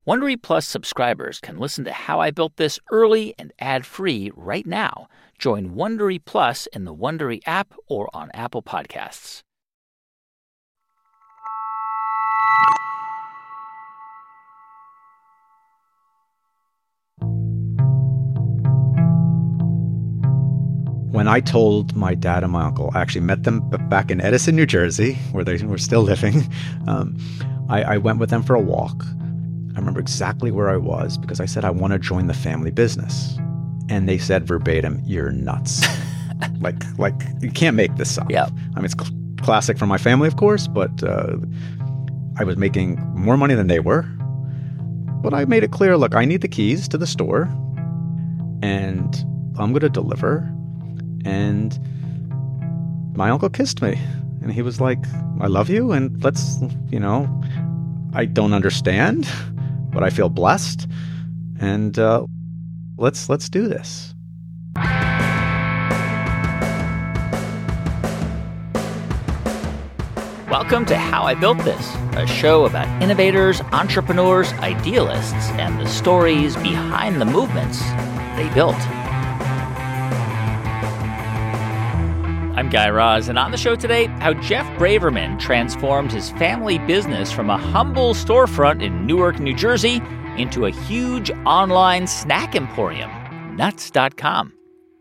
Wondery Plus subscribers can listen to How I Built This early and ad-free right now. Join Wondery Plus in the Wondery app or on Apple Podcasts. When I told my dad and my uncle, I actually met them back in Edison, New Jersey, where they were still living. I went with them for a walk. I remember exactly where I was because I said, I want to join the family business. And they said verbatim, "You're nuts." like you can't make this up. Yeah. I mean, it's classic for my family, of course, but I was making more money than they were. But I made it clear, look, I need the keys to the store and I'm going to deliver. And my uncle kissed me and he was like, "I love you. And let's, I don't understand, but I feel blessed. And let's do this." Welcome to How I Built This, a show about innovators, entrepreneurs, idealists, and the stories behind the movements they built. I'm Guy Raz, and on the show today, how Jeff Braverman transformed his family business from a humble storefront in Newark, New Jersey, into a huge online snack emporium, Nuts.com.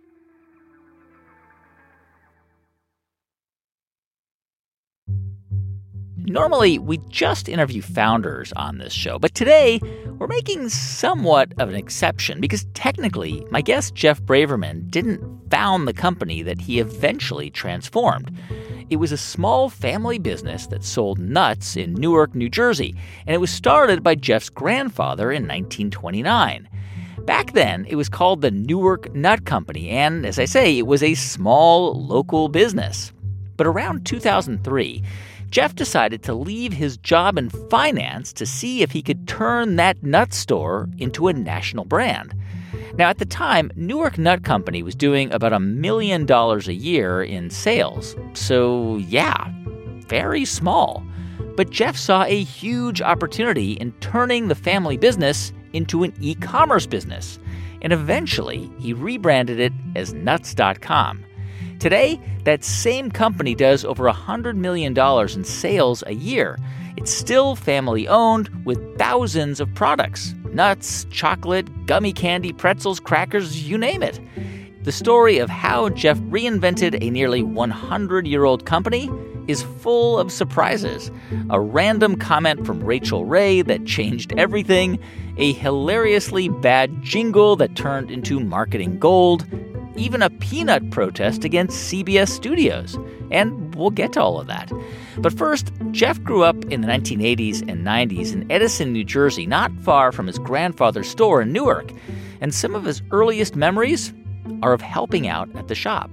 Normally, we just interview founders on this show, but today we're making somewhat of an exception because technically, my guest Jeff Braverman didn't found the company that he eventually transformed. It was a small family business that sold nuts in Newark, New Jersey, and it was started by Jeff's grandfather in 1929. Back then, it was called the Newark Nut Company, and as I say, it was a small local business. But around 2003, Jeff decided to leave his job in finance to see if he could turn that nut store into a national brand. Now, at the time, Newark Nut Company was doing about $1 million a year in sales. So, yeah, very small. But Jeff saw a huge opportunity in turning the family business into an e-commerce business. And eventually, he rebranded it as Nuts.com. Today, that same company does over $100 million in sales a year. It's still family-owned with thousands of products. Nuts, chocolate, gummy candy, pretzels, crackers, you name it. The story of how Jeff reinvented a nearly 100-year-old company is full of surprises. A random comment from Rachel Ray that changed everything, a hilariously bad jingle that turned into marketing gold, even a peanut protest against CBS Studios. And we'll get to all of that. But first, Jeff grew up in the 1980s and 90s in Edison, New Jersey, not far from his grandfather's store in Newark. And some of his earliest memories are of helping out at the shop.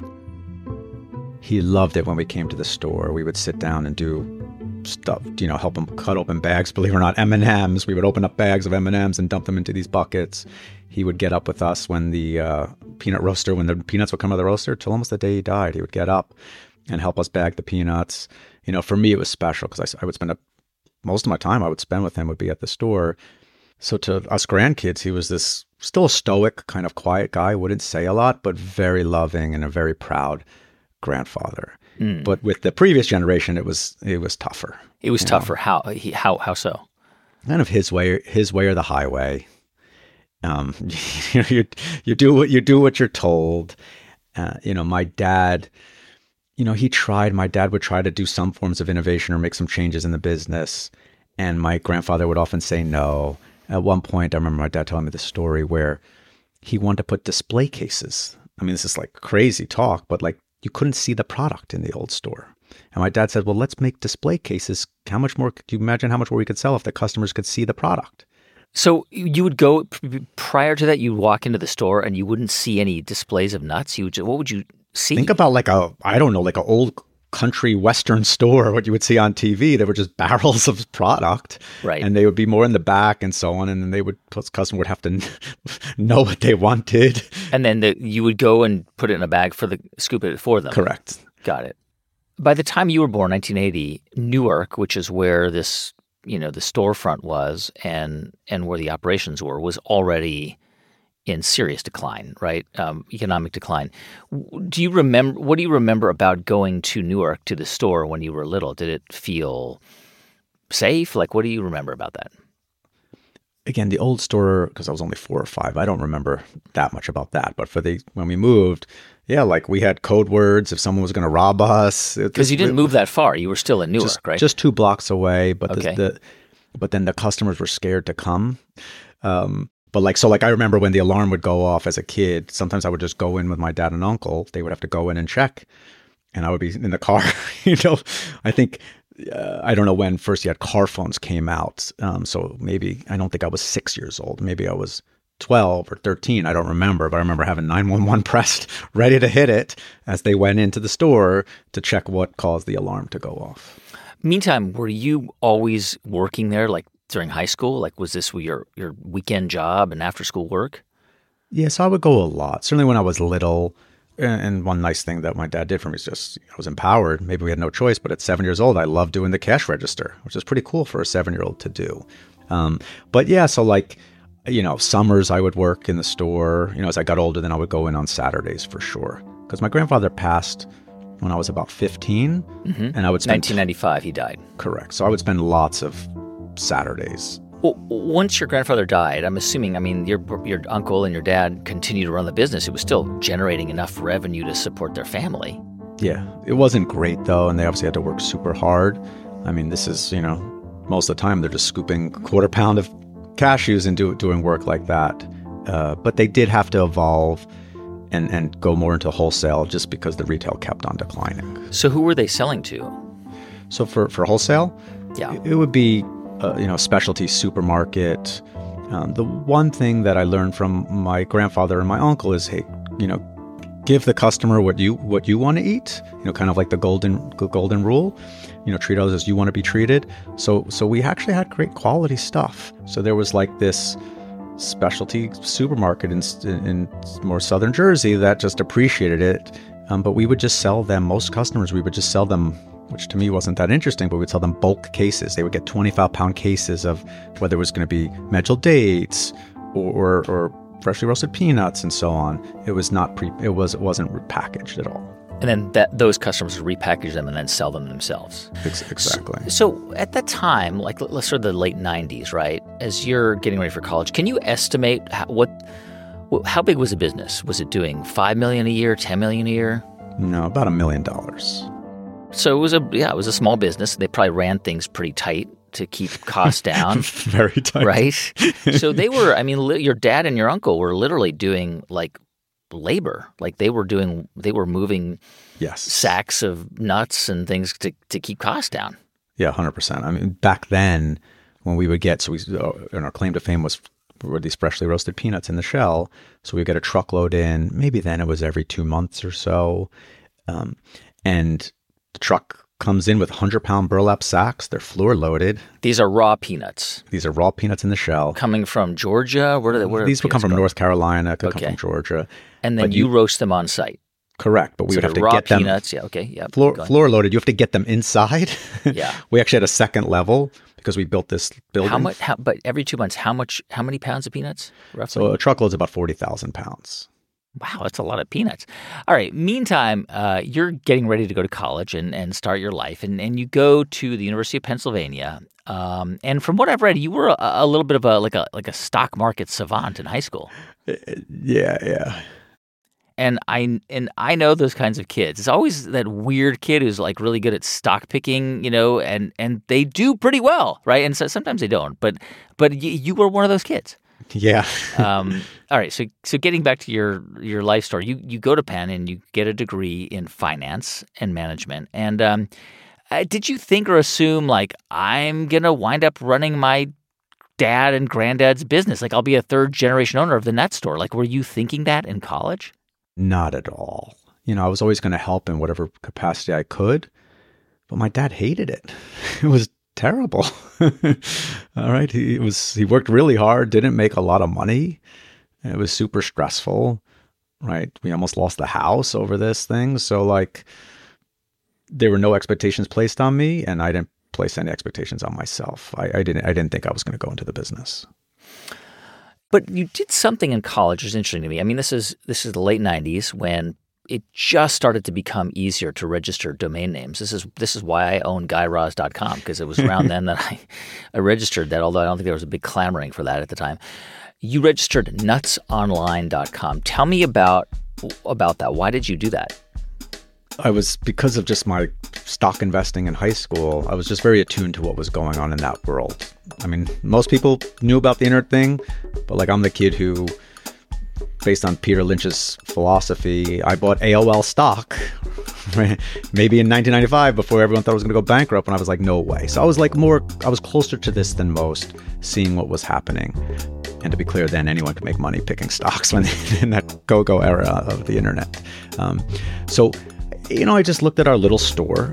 He loved it when we came to the store. We would sit down and do stuff, help him cut open bags. Believe it or not, M&Ms. We would open up bags of M&Ms and dump them into these buckets. He would get up with us when the when the peanuts would come out of the roaster, till almost the day he died. He would get up and help us bag the peanuts. For me, it was special because I would spend most of my time I would spend with him would be at the store. So to us grandkids, he was this still a stoic, kind of quiet guy, wouldn't say a lot, but very loving and a very proud grandfather. But with the previous generation, it was tougher. It was tougher. How so? Kind of his way or the highway. You do what you're told. My dad, my dad would try to do some forms of innovation or make some changes in the business. And my grandfather would often say no. At one point, I remember my dad telling me this story where he wanted to put display cases. I mean, this is like crazy talk, but like you couldn't see the product in the old store. And my dad said, well, let's make display cases. How much more, could you imagine how much more we could sell if the customers could see the product? So you would go, prior to that, you'd walk into the store and you wouldn't see any displays of nuts? What would you see? Think about like an old country Western store, what you would see on TV. They were just barrels of product. Right. And they would be more in the back and so on. And then the customer would have to know what they wanted. And then you would go and put it in a bag scoop it for them. Correct. Got it. By the time you were born, 1980, Newark, which is where this the storefront was and where the operations were was already in serious decline, right? Economic decline. What do you remember about going to Newark to the store when you were little? Did it feel safe? Like, what do you remember about that? Again, the old store, because I was only 4 or 5, I don't remember that much about that. But when we moved, yeah, like we had code words if someone was going to rob us. Because you didn't move that far. You were still in Newark, right? Just 2 blocks away. But Okay. but then the customers were scared to come. But I remember when the alarm would go off as a kid, sometimes I would just go in with my dad and uncle. They would have to go in and check. And I would be in the car. I think, I don't know when first yet car phones came out. So maybe, I don't think I was 6 years old. Maybe I was 12 or 13. I don't remember. But I remember having 911 pressed, ready to hit it as they went into the store to check what caused the alarm to go off. Meantime, were you always working there, like during high school? Like, was this your weekend job and after school work? Yeah, so I would go a lot. Certainly when I was little. And one nice thing that my dad did for me is just, I was empowered. Maybe we had no choice, but at 7 years old, I loved doing the cash register, which is pretty cool for a 7-year-old to do. But yeah, so summers I would work in the store. As I got older, then I would go in on Saturdays for sure. Because my grandfather passed when I was about 15, and I would spend 1995, he died. Correct. So I would spend lots of Saturdays. Well, once your grandfather died, I'm assuming, your uncle and your dad continued to run the business. It was still generating enough revenue to support their family. Yeah, it wasn't great though, and they obviously had to work super hard. This is, most of the time they're just scooping a quarter pound of cashews and doing work like that. But they did have to evolve and go more into wholesale just because the retail kept on declining. So who were they selling to? So for wholesale, yeah, it would be specialty supermarket. The one thing that I learned from my grandfather and my uncle is, hey, give the customer what you want to eat. Kind of like the golden rule. Treat others as you want to be treated. So we actually had great quality stuff. So there was like this specialty supermarket in more southern Jersey that just appreciated it. But we would just sell them. Most customers, we would just sell them, which to me wasn't that interesting, but we'd sell them bulk cases. They would get 25-pound cases of whether it was going to be medjool dates or freshly roasted peanuts and so on. It wasn't packaged at all. And then those customers would repackage them and then sell them themselves. Exactly. So at that time, like let's start the late 90s, right? As you're getting ready for college, can you estimate how big was the business? Was it doing $5 million a year, $10 million a year? No, about $1 million. So it was a small business. They probably ran things pretty tight to keep costs down. Very tight. Right? So they were, your dad and your uncle were literally doing like labor. Like they were moving sacks of nuts and things to keep costs down. Yeah, 100%. Back then when we would get, and our claim to fame were these freshly roasted peanuts in the shell. So we would get a truckload in. Maybe then it was every 2 months or so. And the truck comes in with 100-pound burlap sacks. They're floor loaded. These are raw peanuts. These are raw peanuts in the shell. Coming from Georgia? These would come from North Carolina, could come from Georgia. And then you roast them on site. Correct, but we would have to raw get them. Peanuts, yeah, okay, yeah. Floor loaded. You have to get them inside. Yeah. We actually had a second level because we built this building. But every 2 months, how many pounds of peanuts roughly? So a truckload's about 40,000 pounds. Wow, that's a lot of peanuts. All right. Meantime, you're getting ready to go to college and start your life, and you go to the University of Pennsylvania. And from what I've read, you were a little bit of a stock market savant in high school. Yeah. And I know those kinds of kids. It's always that weird kid who's like really good at stock picking, and they do pretty well, right? And so sometimes they don't. But you were one of those kids. Yeah. All right. So getting back to your life story, you go to Penn and you get a degree in finance and management. And did you think or assume like I'm gonna wind up running my dad and granddad's business? Like I'll be a third generation owner of the Net Store. Like were you thinking that in college? Not at all. I was always going to help in whatever capacity I could, but my dad hated it. It was terrible. All right. He worked really hard, didn't make a lot of money. It was super stressful, right? We almost lost the house over this thing. So like there were no expectations placed on me and I didn't place any expectations on myself. I didn't think I was going to go into the business. But you did something in college that's interesting to me. I mean, this is the late 90s when it just started to become easier to register domain names. This is why I own GuyRaz.com, because it was around then that I registered that, although I don't think there was a big clamoring for that at the time. You registered nutsonline.com. Tell me about that. Why did you do that? Because of just my stock investing in high school, I was just very attuned to what was going on in that world. I mean, most people knew about the internet thing, but like I'm the kid who, based on Peter Lynch's philosophy, I bought AOL stock maybe in 1995 before everyone thought it was going to go bankrupt, and I was like, no way. So I was closer to this than most, seeing what was happening. And to be clear, then anyone could make money picking stocks in that go-go era of the internet. So I just looked at our little store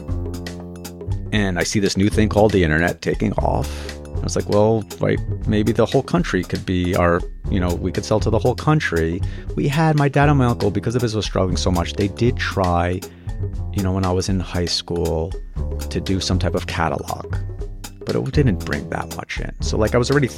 and I see this new thing called the internet taking off. I was like, well, right, maybe the whole country could be we could sell to the whole country. My dad and my uncle, because the business was struggling so much, they did try, when I was in high school, to do some type of catalog, but it didn't bring that much in. So like I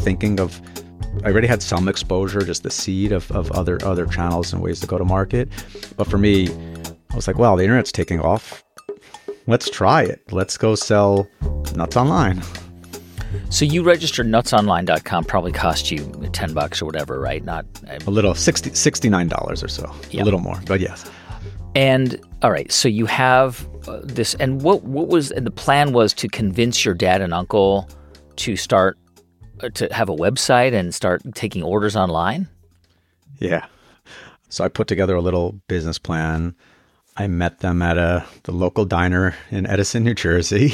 already had some exposure, just the seed of other channels and ways to go to market. But for me, I was like, well, the internet's taking off. Let's try it. Let's go sell Nuts Online. So you registered nutsonline.com, probably cost you $10 or whatever, right? Not a little, $69 or so, yep. A little more, but yes. And all right, so you have this, and what was, and the plan was to convince your dad and uncle to start to have a website and start taking orders online? Yeah. So I put together a little business plan. I met them at the local diner in Edison, New Jersey.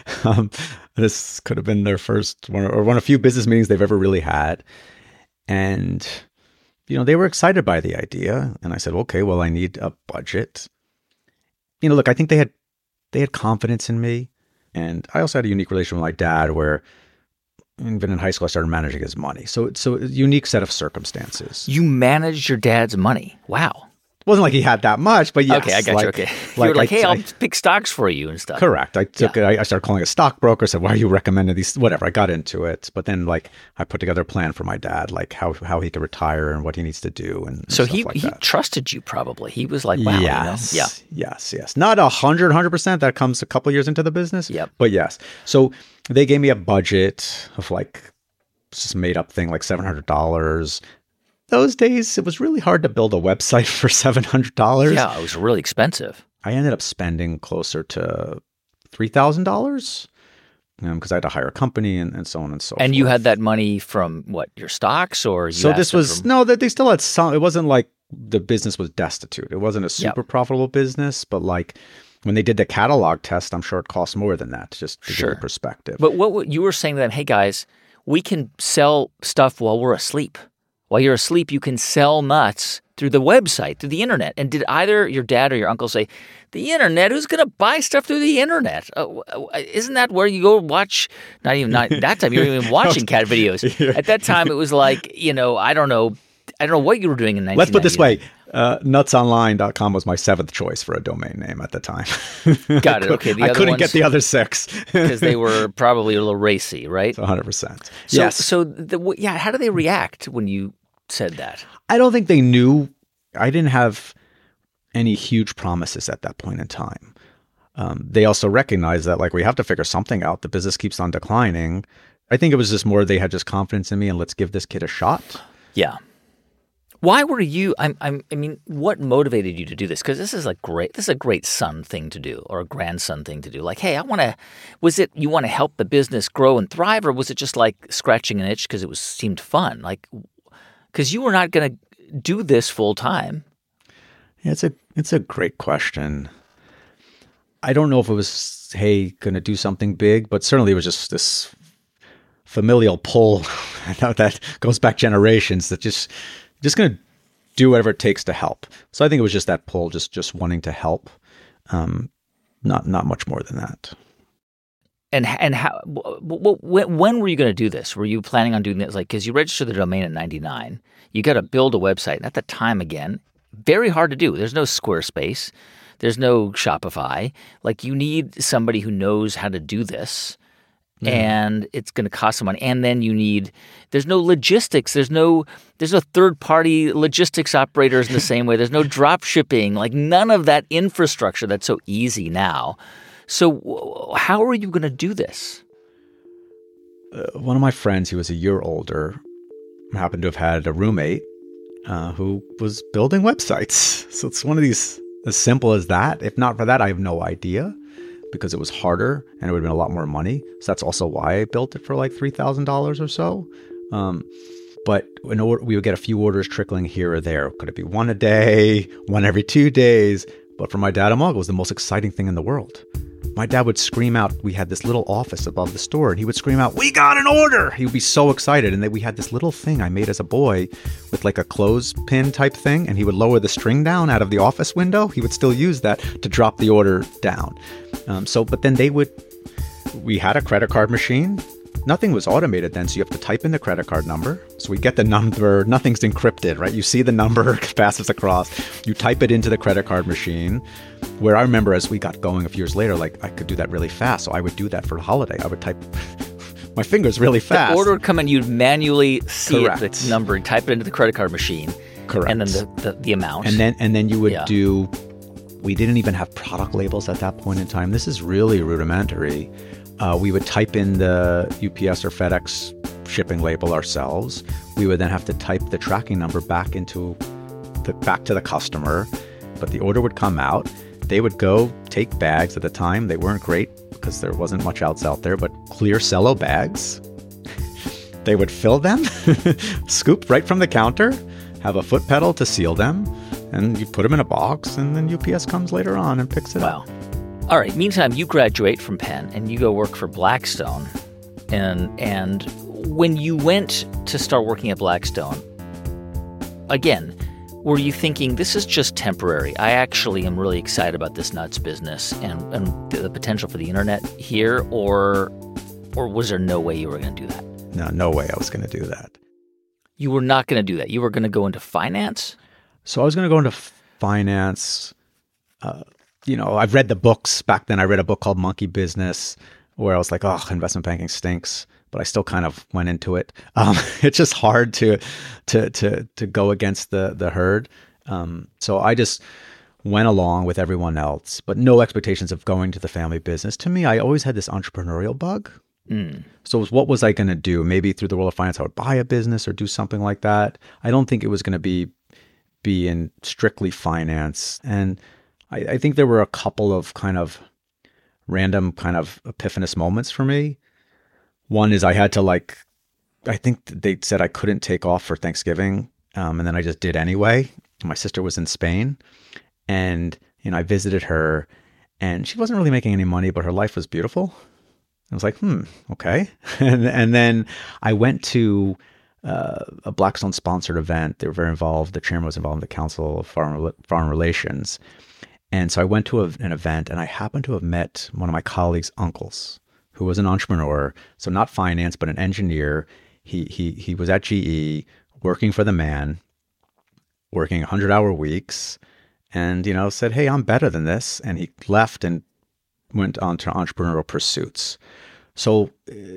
This could have been their first one of a few business meetings they've ever really had. And, they were excited by the idea. And I said, okay, well, I need a budget. Look, I think they had confidence in me. And I also had a unique relationship with my dad where even in high school, I started managing his money. So it's a unique set of circumstances. You managed your dad's money. Wow. It wasn't like he had that much, but yes. Okay, I got you. Okay. You were like, hey, I'll pick stocks for you and stuff. Correct. I started calling a stockbroker, said, why are you recommending these? Whatever. I got into it. But then I put together a plan for my dad, like how he could retire and what he needs to do. And so stuff he trusted you probably. He was like, wow. Yes. Yeah. Yes. Not 100%. That comes a couple years into the business. Yep. But yes. So they gave me a budget of just made up thing, like $700. Those days, it was really hard to build a website for $700. Yeah, it was really expensive. I ended up spending closer to $3,000 because I had to hire a company and so on and so forth. And you had that money from what, your stocks or? So this was, no, they still had some, it wasn't like the business was destitute. It wasn't a super profitable business, but when they did the catalog test, I'm sure it cost more than that, just to give you perspective. But what you were saying to them, hey guys, we can sell stuff while we're asleep. While you're asleep, you can sell nuts through the website, through the internet. And did either your dad or your uncle say, the internet? Who's going to buy stuff through the internet? Isn't that where you go watch? Not that time. You weren't even watching cat videos. At that time, it was like, I don't know what you were doing in 1999. Let's put it this way. Nutsonline.com was my seventh choice for a domain name at the time. Got it. Okay. I couldn't get the other six. Because they were probably a little racy, right? 100%. Yes. So, how do they react when you said that? I don't think they knew. I didn't have any huge promises at that point in time. They also recognized that, we have to figure something out. The business keeps on declining. I think it was just more they had just confidence in me and let's give this kid a shot. Yeah. Why were you? I mean, what motivated you to do this? Because this is a great son thing to do, or a grandson thing to do. Like, hey, was it you want to help the business grow and thrive, or was it just like scratching an itch because it seemed fun? Because you were not going to do this full time. Yeah, it's a great question. I don't know if it was, hey, going to do something big, but certainly it was just this familial pull. I know that goes back generations that just going to do whatever it takes to help. So I think it was just that pull, just wanting to help. Not much more than that. And how? When were you going to do this? Were you planning on doing this? Because you registered the domain in '99, you got to build a website. And at the time, again, very hard to do. There's no Squarespace. There's no Shopify. You need somebody who knows how to do this. and it's going to cost some money. And then there's no logistics. There's no third-party logistics operators in the same way. There's no drop shipping, like none of that infrastructure that's so easy now. So how are you going to do this? One of my friends, he was a year older, happened to have had a roommate who was building websites. So it's one of these, as simple as that. If not for that, I have no idea, because it was harder and it would have been a lot more money. So that's also why I built it for like $3,000 or so. But we would get a few orders trickling here or there. Could it be one a day, one every 2 days? But for my dad and mom, it was the most exciting thing in the world. My dad would scream out, we had this little office above the store, and he would scream out, "We got an order!" He would be so excited. And then we had this little thing I made as a boy with like a clothespin type thing, and he would lower the string down out of the office window. He would still use that to drop the order down. But then we had a credit card machine. Nothing was automated then, so you have to type in the credit card number. So we get the number, nothing's encrypted, right? You see the number, passes across. You type it into the credit card machine, where I remember as we got going a few years later, like I could do that really fast. So I would do that for the holiday. I would type my fingers really fast. The order would come in, you'd manually see Correct. the number, and type it into the credit card machine. Correct. And then the amount. And then you would do, we didn't even have product labels at that point in time. This is really rudimentary. We would type in the UPS or FedEx shipping label ourselves. We would then have to type the tracking number back to the customer, but the order would come out. They would go take bags. At the time, they weren't great because there wasn't much else out there, but clear cello bags. They would fill them, scoop right from the counter, have a foot pedal to seal them, and you put them in a box, and then UPS comes later on and picks it up. All right. Meantime, you graduate from Penn and you go work for Blackstone. And when you went to start working at Blackstone, again, were you thinking this is just temporary? I actually am really excited about this nuts business and the potential for the internet here, or was there no way you were going to do that? No way I was going to do that. You were not going to do that. You were going to go into finance? So I was going to go into finance. I've read the books. Back then I read a book called Monkey Business, where I was like, oh, investment banking stinks. But I still kind of went into it. It's just hard to go against the herd. So I just went along with everyone else, but no expectations of going to the family business. To me, I always had this entrepreneurial bug. So what was I going to do? Maybe through the world of finance, I would buy a business or do something like that. I don't think it was going to be in strictly finance. And I think there were a couple of kind of random kind of epiphanous moments for me. One is I had to I think they said I couldn't take off for Thanksgiving. And then I just did anyway. My sister was in Spain and, I visited her and she wasn't really making any money, but her life was beautiful. I was like, okay. And then I went to a Blackstone sponsored event. They were very involved. The chairman was involved in the Council of Foreign Relations. And so I went to an event and I happened to have met one of my colleagues' uncles, who was an entrepreneur. So not finance, but an engineer. He was at GE working for the man, working 100-hour weeks, and, said, hey, I'm better than this. And he left and went on to entrepreneurial pursuits. So,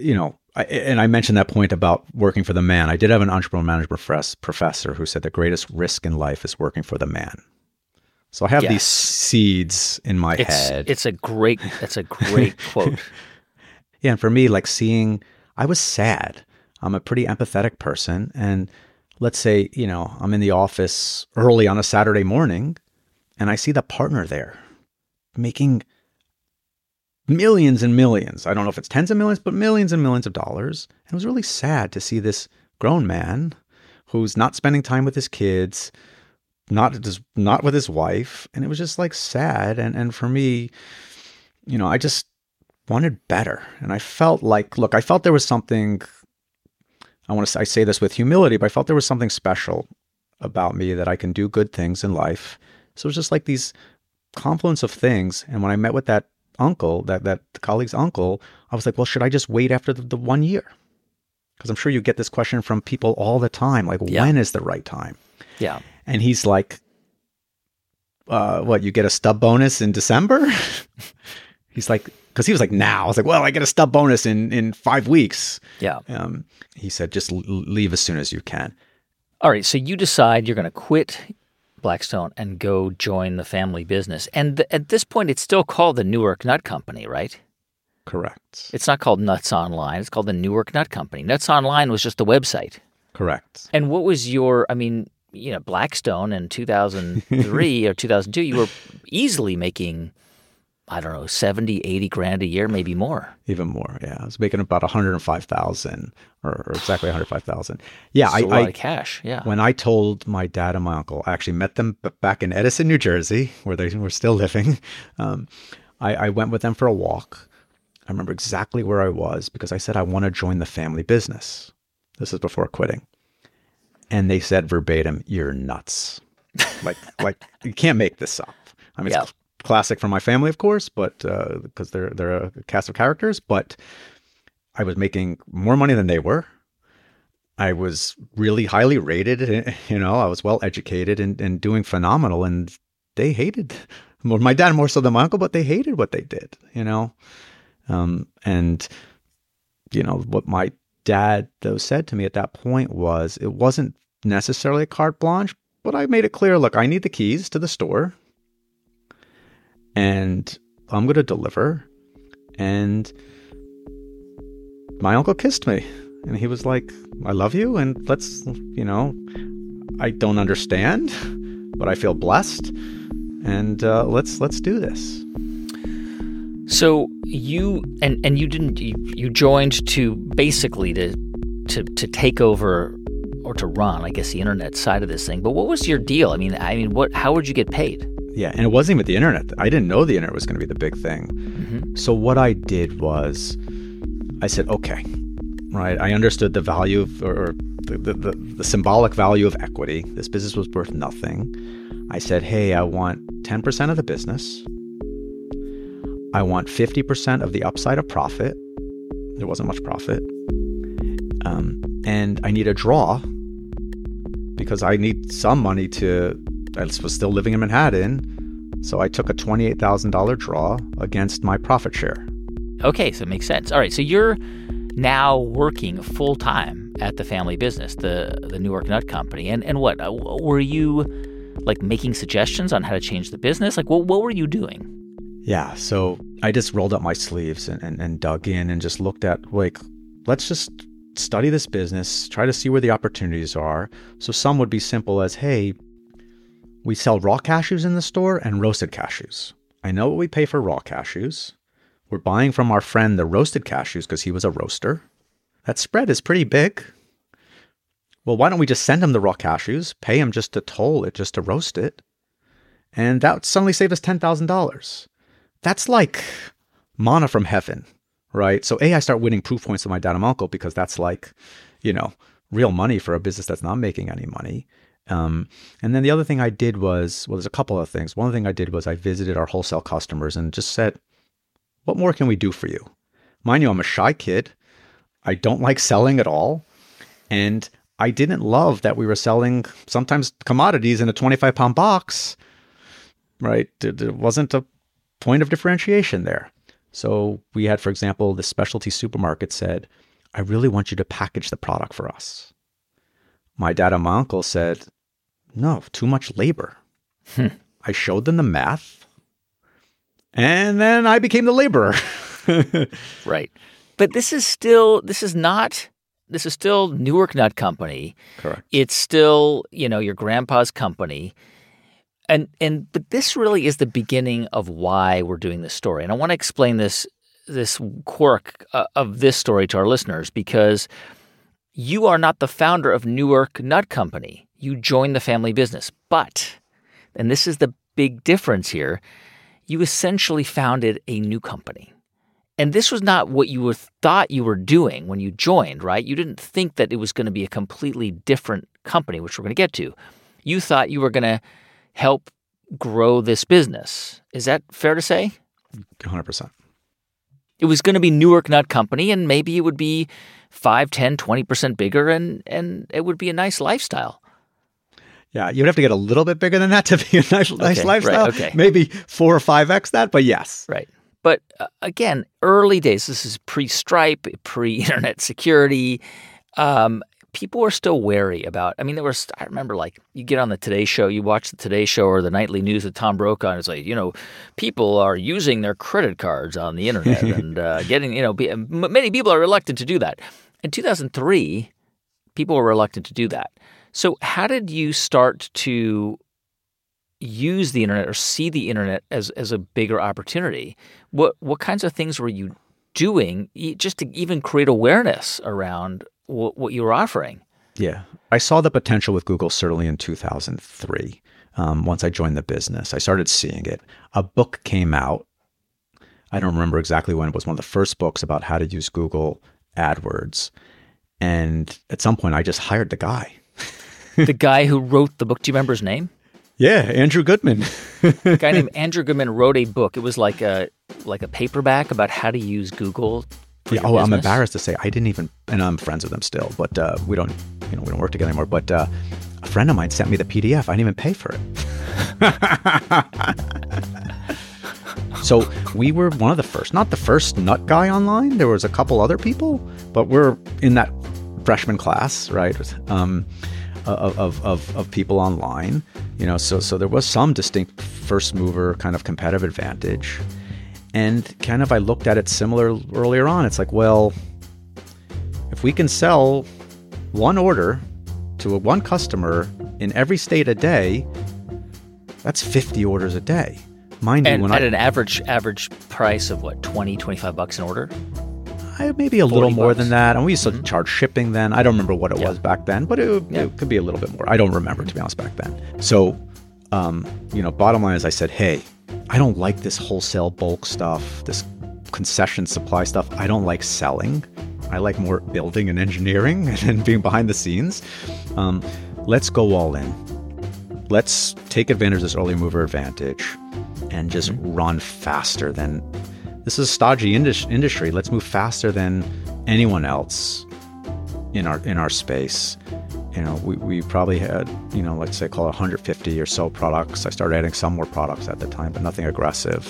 I mentioned that point about working for the man. I did have an entrepreneurial management professor who said the greatest risk in life is working for the man. So I have these seeds in my head. That's a great quote. Yeah, and for me, I was sad. I'm a pretty empathetic person. And let's say, I'm in the office early on a Saturday morning and I see the partner there making millions and millions. I don't know if it's tens of millions, but millions and millions of dollars. And it was really sad to see this grown man who's not spending time with his kids, not with his wife. And it was just sad. And for me, I just wanted better. And I felt I felt there was something, I say this with humility, but I felt there was something special about me, that I can do good things in life. So it was just these confluence of things. And when I met with that uncle, that colleague's uncle, I was like, well, should I just wait after the 1 year? Because I'm sure you get this question from people all the time. When is the right time? Yeah. And he's like, what, you get a stub bonus in December? He's like, because he was like, now. I was like, well, I get a stub bonus in 5 weeks. Yeah. He said, just leave as soon as you can. All right. So you decide you're going to quit Blackstone and go join the family business. And at this point, it's still called the Newark Nut Company, right? Correct. It's not called Nuts Online. It's called the Newark Nut Company. Nuts Online was just a website. Correct. And what was Blackstone in 2003 or 2002, you were easily making, I don't know, 70, 80 grand a year, maybe more. Even more, yeah. I was making about 105,000 or exactly 105,000. Yeah. That's a lot of cash, yeah. When I told my dad and my uncle, I actually met them back in Edison, New Jersey, where they were still living. I went with them for a walk. I remember exactly where I was because I said, I want to join the family business. This is before quitting. And they said verbatim, you're nuts. like you can't make this up. I mean, It's classic for my family, of course, but because they're a cast of characters, but I was making more money than they were. I was really highly rated, I was well educated and doing phenomenal, and they hated my dad more so than my uncle, but they hated what they did, what my dad though said to me at that point was, it wasn't necessarily a carte blanche, but I made it clear, look, I need the keys to the store and I'm going to deliver. And my uncle kissed me and he was like, I love you. And let's, I don't understand, but I feel blessed. And let's do this. So you you joined to basically to take over or to run, I guess, the internet side of this thing. But what was your deal? How would you get paid? Yeah, and it wasn't even the internet. I didn't know the internet was going to be the big thing. Mm-hmm. So what I did was, I said, okay, right. I understood the value of, or the symbolic value of equity. This business was worth nothing. I said, hey, I want 10% of the business. I want 50% of the upside of profit. There wasn't much profit. And I need a draw because I need some money I was still living in Manhattan. So I took a $28,000 draw against my profit share. Okay, so it makes sense. All right, so you're now working full-time at the family business, the Newark Nut Company. And what, were you like making suggestions on how to change the business? Like what were you doing? Yeah, so I just rolled up my sleeves and dug in and just looked at, like, let's just study this business, try to see where the opportunities are. So some would be simple as, hey, we sell raw cashews in the store and roasted cashews. I know what we pay for raw cashews. We're buying from our friend the roasted cashews because he was a roaster. That spread is pretty big. Well, why don't we just send him the raw cashews, pay him just to toll it, just to roast it, and that suddenly saved us $10,000. That's like manna from heaven, right? So I start winning proof points with my dad and my uncle because that's like, real money for a business that's not making any money. And then the other thing I did was, there's a couple of things. One thing I did was I visited our wholesale customers and just said, what more can we do for you? Mind you, I'm a shy kid. I don't like selling at all. And I didn't love that we were selling sometimes commodities in a 25-pound box, right? There wasn't a point of differentiation there. So we had, for example, the specialty supermarket said, I really want you to package the product for us. My dad and my uncle said, no, too much labor. I showed them the math, and then I became the laborer. Right. But this is still Newark Nut Company. Correct. It's still, your grandpa's company. But this really is the beginning of why we're doing this story. And I want to explain this quirk of this story to our listeners, because you are not the founder of Newark Nut Company. You joined the family business. But, and this is the big difference here, you essentially founded a new company. And this was not what you thought you were doing when you joined, right? You didn't think that it was going to be a completely different company, which we're going to get to. You thought you were going to help grow this business. Is that fair to say? 100%. It was going to be Newark Nut Company, and maybe it would be 5, 10, 20% bigger, and it would be a nice lifestyle. Yeah, you'd have to get a little bit bigger than that to be a nice lifestyle. Right, okay. Maybe 4 or 5x that, but yes. Right. But again, early days, this is pre-Stripe, pre-internet security. People were still wary about, I mean, I remember like you get on the Today Show, you watch the Today Show or the nightly news with Tom Brokaw, and it's like, people are using their credit cards on the internet and getting, many people are reluctant to do that. In 2003, people were reluctant to do that. So how did you start to use the internet or see the internet as a bigger opportunity? What kinds of things were you doing just to even create awareness around what you were offering? Yeah. I saw the potential with Google certainly in 2003. Once I joined the business, I started seeing it. A book came out. I don't remember exactly when. It was one of the first books about how to use Google AdWords. And at some point, I just hired the guy. The guy who wrote the book, do you remember his name? Yeah, Andrew Goodman. A guy named Andrew Goodman wrote a book. It was like a paperback about how to use Google. I'm embarrassed to say I didn't even, and I'm friends with him still, but we don't work together anymore. But a friend of mine sent me the PDF. I didn't even pay for it. So we were one of the first, not the first nut guy online. There was a couple other people, but we're in that freshman class, right? Of people online, so there was some distinct first mover kind of competitive advantage. And kind of I looked at it similar earlier on. It's like, well, if we can sell one order to one customer in every state a day, that's 50 orders a day. Mind you, when at an average price of what, $20-25 an order? Maybe a little more than that. And we used to charge shipping then. I don't remember what it was back then, but it could be a little bit more. I don't remember, to be honest, back then. So, bottom line is I said, hey, I don't like this wholesale bulk stuff, this concession supply stuff. I don't like selling. I like more building and engineering and being behind the scenes. Let's go all in. Let's take advantage of this early mover advantage and just run faster than... This is a stodgy industry. Let's move faster than anyone else in our space. We probably had, let's say, call it 150 or so products. I started adding some more products at the time, but nothing aggressive.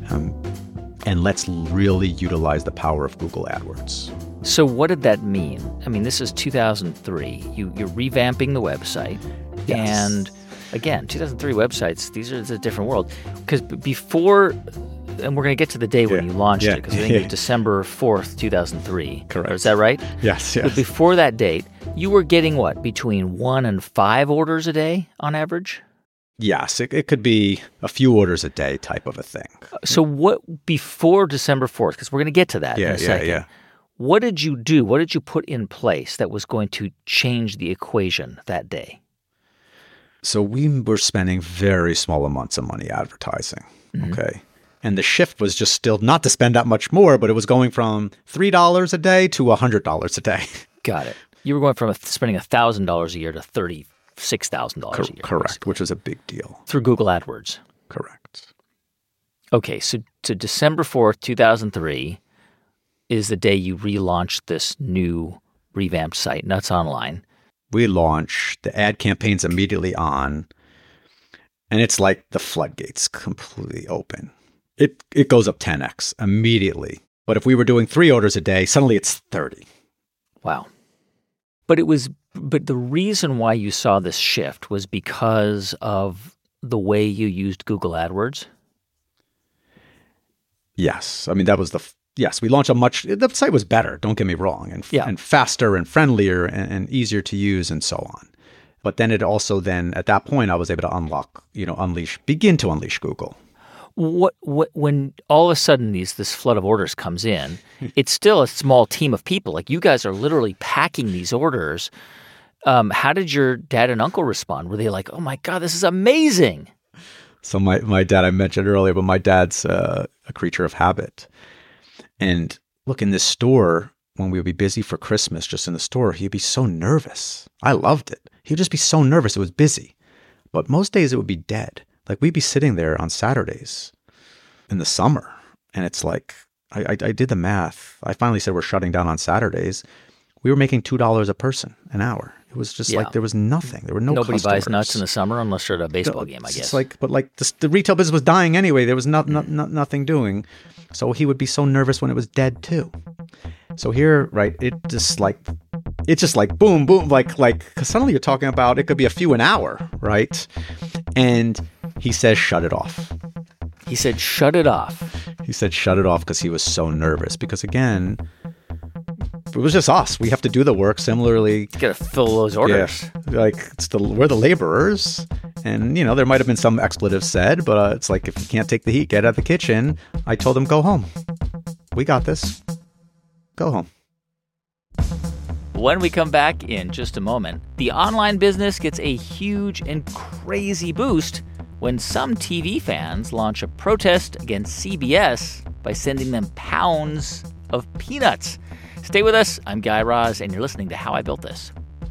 And let's really utilize the power of Google AdWords. So what did that mean? I mean, this is 2003. You're revamping the website. Yes. And again, 2003 websites, it's a different world. Because before... And we're going to get to the day when you launched it, because I think it was December 4th, 2003. Correct. Is that right? Yes. But before that date, you were getting what, between 1 and 5 orders a day on average? Yes, it could be a few orders a day type of a thing. So what, before December 4th, because we're going to get to that in a second. Yeah. What did you do? What did you put in place that was going to change the equation that day? So we were spending very small amounts of money advertising, okay? And the shift was just still not to spend that much more, but it was going from $3 a day to $100 a day. Got it. You were going from spending $1,000 a year to $36,000 a year. Correct, basically. which was a big deal. Through Google AdWords. Correct. Okay, so December 4th, 2003 is the day you relaunched this new revamped site, Nuts Online. We launched the ad campaigns immediately on, and it's like the floodgates completely open. It goes up 10x immediately. But if we were doing 3 orders a day, suddenly it's 30. Wow. But the reason why you saw this shift was because of the way you used Google AdWords? Yes. I mean, that was we launched the site was better, don't get me wrong, and faster and friendlier and easier to use and so on. But then at that point, I was able to begin to unleash Google. When all of a sudden this flood of orders comes in, it's still a small team of people. Like, you guys are literally packing these orders. How did your dad and uncle respond? Were they like, "Oh my God, this is amazing"? So my dad, I mentioned earlier, but my dad's a creature of habit. And look, in this store, when we would be busy for Christmas, just in the store, he'd be so nervous. I loved it. He'd just be so nervous. It was busy. But most days it would be dead. Like, we'd be sitting there on Saturdays in the summer, and it's like, I did the math. I finally said we're shutting down on Saturdays. We were making $2 a person an hour. It was just like there was nothing. There were no Nobody customers. buys nuts in the summer unless you're at a baseball game, I guess. The retail business was dying anyway. There was nothing doing. So he would be so nervous when it was dead too. So here, right, it's just like boom, boom, because suddenly you're talking about it could be a few an hour, right? And he says, shut it off. He said, shut it off. He said, shut it off because he was so nervous. Because again, it was just us. We have to do the work similarly. You got to fill those orders. Yeah, we're the laborers. And, there might have been some expletive said, but it's like, if you can't take the heat, get out of the kitchen. I told him, go home. We got this. Go home. When we come back in just a moment, the online business gets a huge and crazy boost when some TV fans launch a protest against CBS by sending them pounds of peanuts. Stay with us. I'm Guy Raz, and you're listening to How I Built This.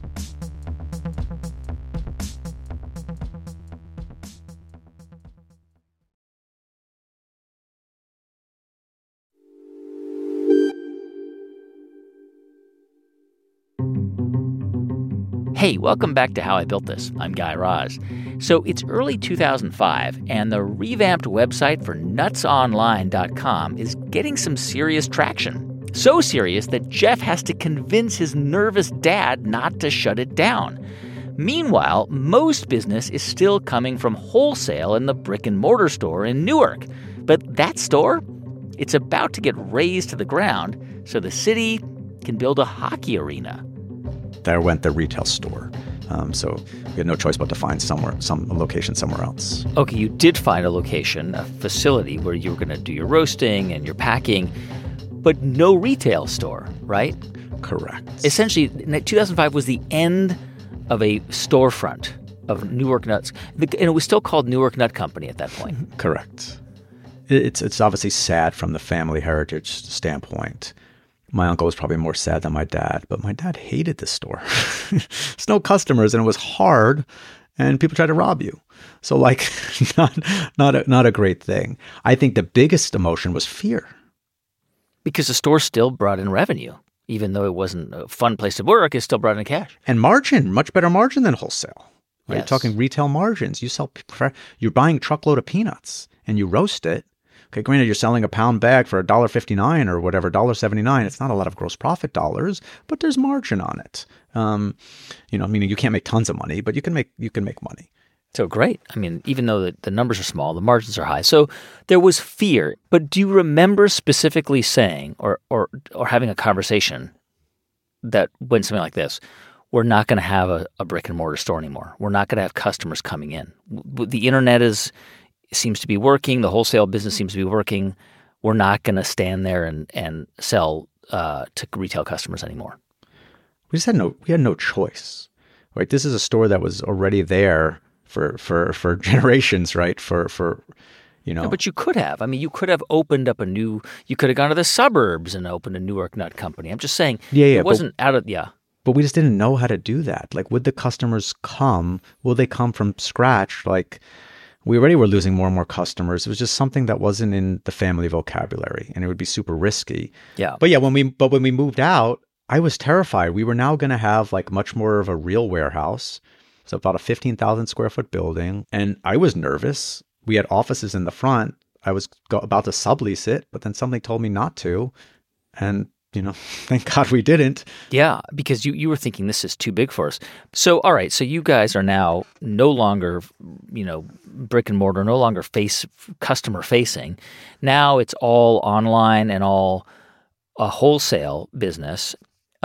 Hey, welcome back to How I Built This. I'm Guy Raz. So it's early 2005, and the revamped website for nutsonline.com is getting some serious traction. So serious that Jeff has to convince his nervous dad not to shut it down. Meanwhile, most business is still coming from wholesale in the brick-and-mortar store in Newark. But that store, it's about to get razed to the ground so the city can build a hockey arena. There went the retail store. So we had no choice but to find some location somewhere else. Okay, you did find a location, a facility where you were going to do your roasting and your packing, but no retail store, right? Correct. Essentially, 2005 was the end of a storefront of Newark Nuts. And it was still called Newark Nut Company at that point. Correct. It's obviously sad from the family heritage standpoint. My uncle was probably more sad than my dad, but my dad hated the store. There's no customers, and it was hard, and people tried to rob you. So, not a great thing. I think the biggest emotion was fear. Because the store still brought in revenue. Even though it wasn't a fun place to work, it still brought in cash. And margin, much better margin than wholesale. Right? Yes. You're talking retail margins. You're buying a truckload of peanuts, and you roast it. Okay, granted, you're selling a pound bag for $1.59 or whatever, $1.79. It's not a lot of gross profit dollars, but there's margin on it. Meaning you can't make tons of money, but you can make money. So great. I mean, even though the numbers are small, the margins are high. So there was fear. But do you remember specifically saying or having a conversation that went something like this? We're not going to have a brick and mortar store anymore. We're not going to have customers coming in. The internet seems to be working. The wholesale business seems to be working. We're not going to stand there and sell to retail customers anymore. We had no choice, right? This is a store that was already there for generations, right? No, but you could have. I mean, you could have opened up you could have gone to the suburbs and opened a Newark Nut Company. I'm just saying, it wasn't But we just didn't know how to do that. Like, would the customers come? Will they come from scratch? Like, we already were losing more and more customers. It was just something that wasn't in the family vocabulary, and it would be super risky. Yeah. But when we moved out, I was terrified. We were now going to have much more of a real warehouse. So about a 15,000 square foot building. And I was nervous. We had offices in the front. I was about to sublease it, but then something told me not to. And, thank God we didn't. Yeah, because you were thinking this is too big for us. So, all right. So you guys are now no longer, brick and mortar, no longer customer facing. Now it's all online and all a wholesale business.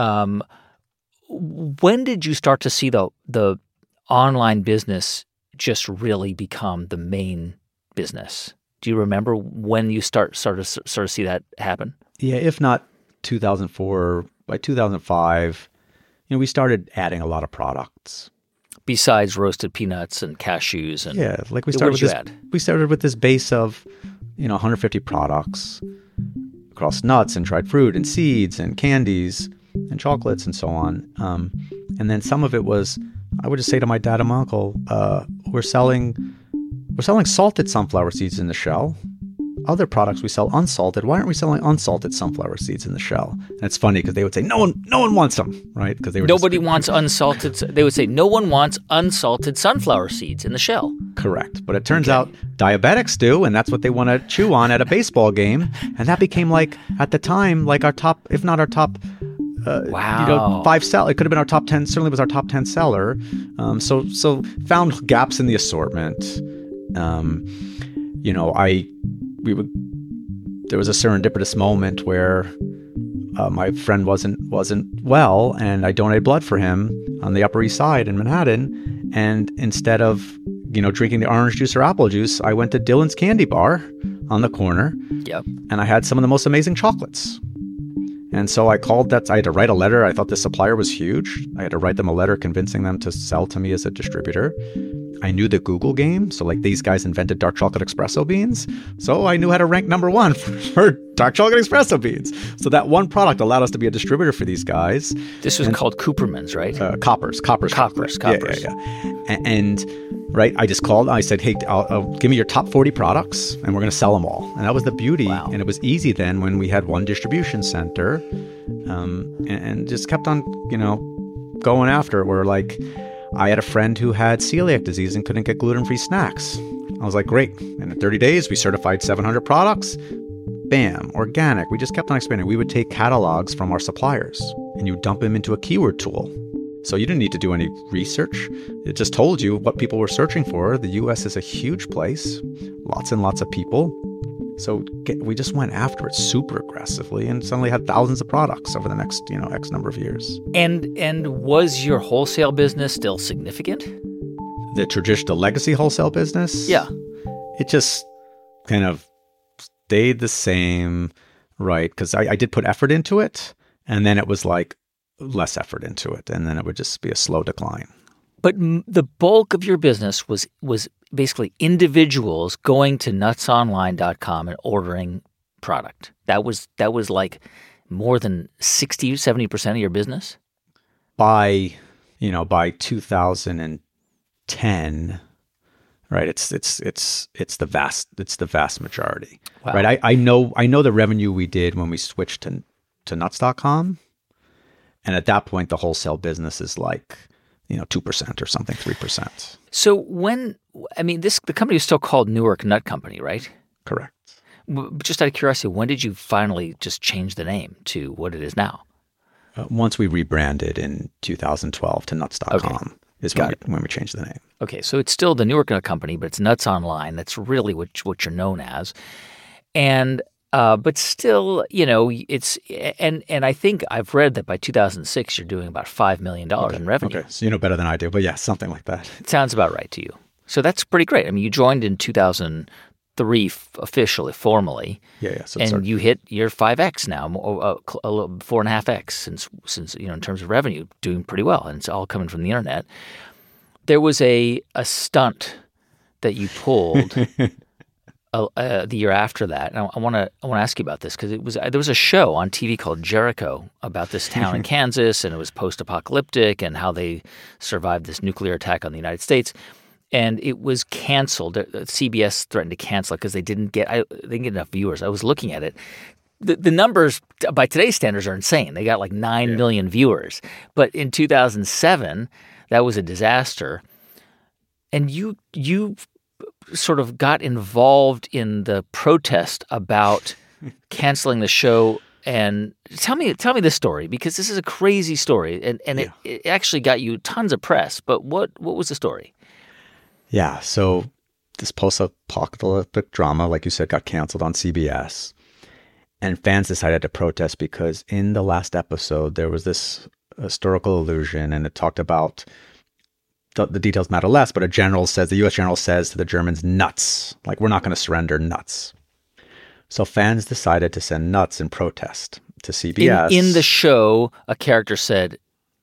When did you start to see the online business just really become the main business? Do you remember when you sort of see that happen? Yeah, if not 2004, by 2005, we started adding a lot of products. Besides roasted peanuts and cashews and we started with this base of 150 products across nuts and dried fruit and seeds and candies and chocolates and so on. And then some of it was, I would just say to my dad and my uncle, we're selling salted sunflower seeds in the shell. other products we sell unsalted. Why aren't we selling unsalted sunflower seeds in the shell? And it's funny because they would say, no one wants them, right? Because nobody wants unsalted. They would say, no one wants unsalted sunflower seeds in the shell. Correct. But it turns out diabetics do, and that's what they want to chew on at a baseball game. And that became at the time, our top, if not our top, wow. 5 sell. It could have been our top 10. Certainly was our top 10 seller. So found gaps in the assortment. There was a serendipitous moment where my friend wasn't well, and I donated blood for him on the Upper East Side in Manhattan. And instead of drinking the orange juice or apple juice, I went to Dylan's Candy Bar on the corner. Yep. And I had some of the most amazing chocolates. And so I had to write a letter. I thought the supplier was huge. I had to write them a letter convincing them to sell to me as a distributor. I knew the Google game. So these guys invented dark chocolate espresso beans. So I knew how to rank number 1 for dark chocolate espresso beans. So that one product allowed us to be a distributor for these guys. This was called Cooperman's, right? Coppers. Yeah. And right, I just called. I said, hey, give me your top 40 products, and we're going to sell them all. And that was the beauty. Wow. And it was easy then when we had one distribution center, and just kept on, going after it. Where I had a friend who had celiac disease and couldn't get gluten-free snacks. I was like, great. And in 30 days, we certified 700 products. Bam, organic. We just kept on expanding. We would take catalogs from our suppliers, and you dump them into a keyword tool. So you didn't need to do any research. It just told you what people were searching for. The U.S. is a huge place, lots and lots of people. So we just went after it super aggressively and suddenly had thousands of products over the next, X number of years. And was your wholesale business still significant? The traditional legacy wholesale business? Yeah. It just kind of stayed the same, right? Because I did put effort into it, and then it was less effort into it, and then it would just be a slow decline. But the bulk of your business was basically individuals going to nutsonline.com and ordering product. That was more than 60, 70% of your business? By 2010, right? It's the vast majority. Wow. Right? I know the revenue we did when we switched to nuts.com. And at that point, the wholesale business is 2% or something, 3%. So the company is still called Newark Nut Company, right? Correct. Just out of curiosity, when did you finally just change the name to what it is now? Once we rebranded in 2012 to nuts.com is when we changed the name. Okay, so it's still the Newark Nut Company, but it's Nuts Online. That's really what you're known as. And but still, it's and I think I've read that by 2006 you're doing about $5 million in revenue. Okay, so you know better than I do, but yeah, something like that. It sounds about right to you. So that's pretty great. I mean, you joined in 2003 officially, formally. Yeah. So and you hit your 5x now, 4.5x since in terms of revenue, doing pretty well, and it's all coming from the internet. There was a stunt that you pulled. The year after that, and I want to ask you about this because there was a show on TV called Jericho about this town in Kansas, and it was post-apocalyptic and how they survived this nuclear attack on the United States, and it was canceled. CBS threatened to cancel it because they didn't get enough viewers. I was looking at it. The numbers by today's standards are insane. They got 9 million viewers, but in 2007, that was a disaster, and you sort of got involved in the protest about canceling the show. And tell me this story, because this is a crazy story, and it actually got you tons of press. But what was the story? Yeah, so this post-apocalyptic drama, like you said, got canceled on CBS, and fans decided to protest because in the last episode there was this historical allusion, and it talked about. The details matter less, but the U.S. general says to the Germans, nuts. We're not going to surrender, nuts. So fans decided to send nuts in protest to CBS. In the show, a character said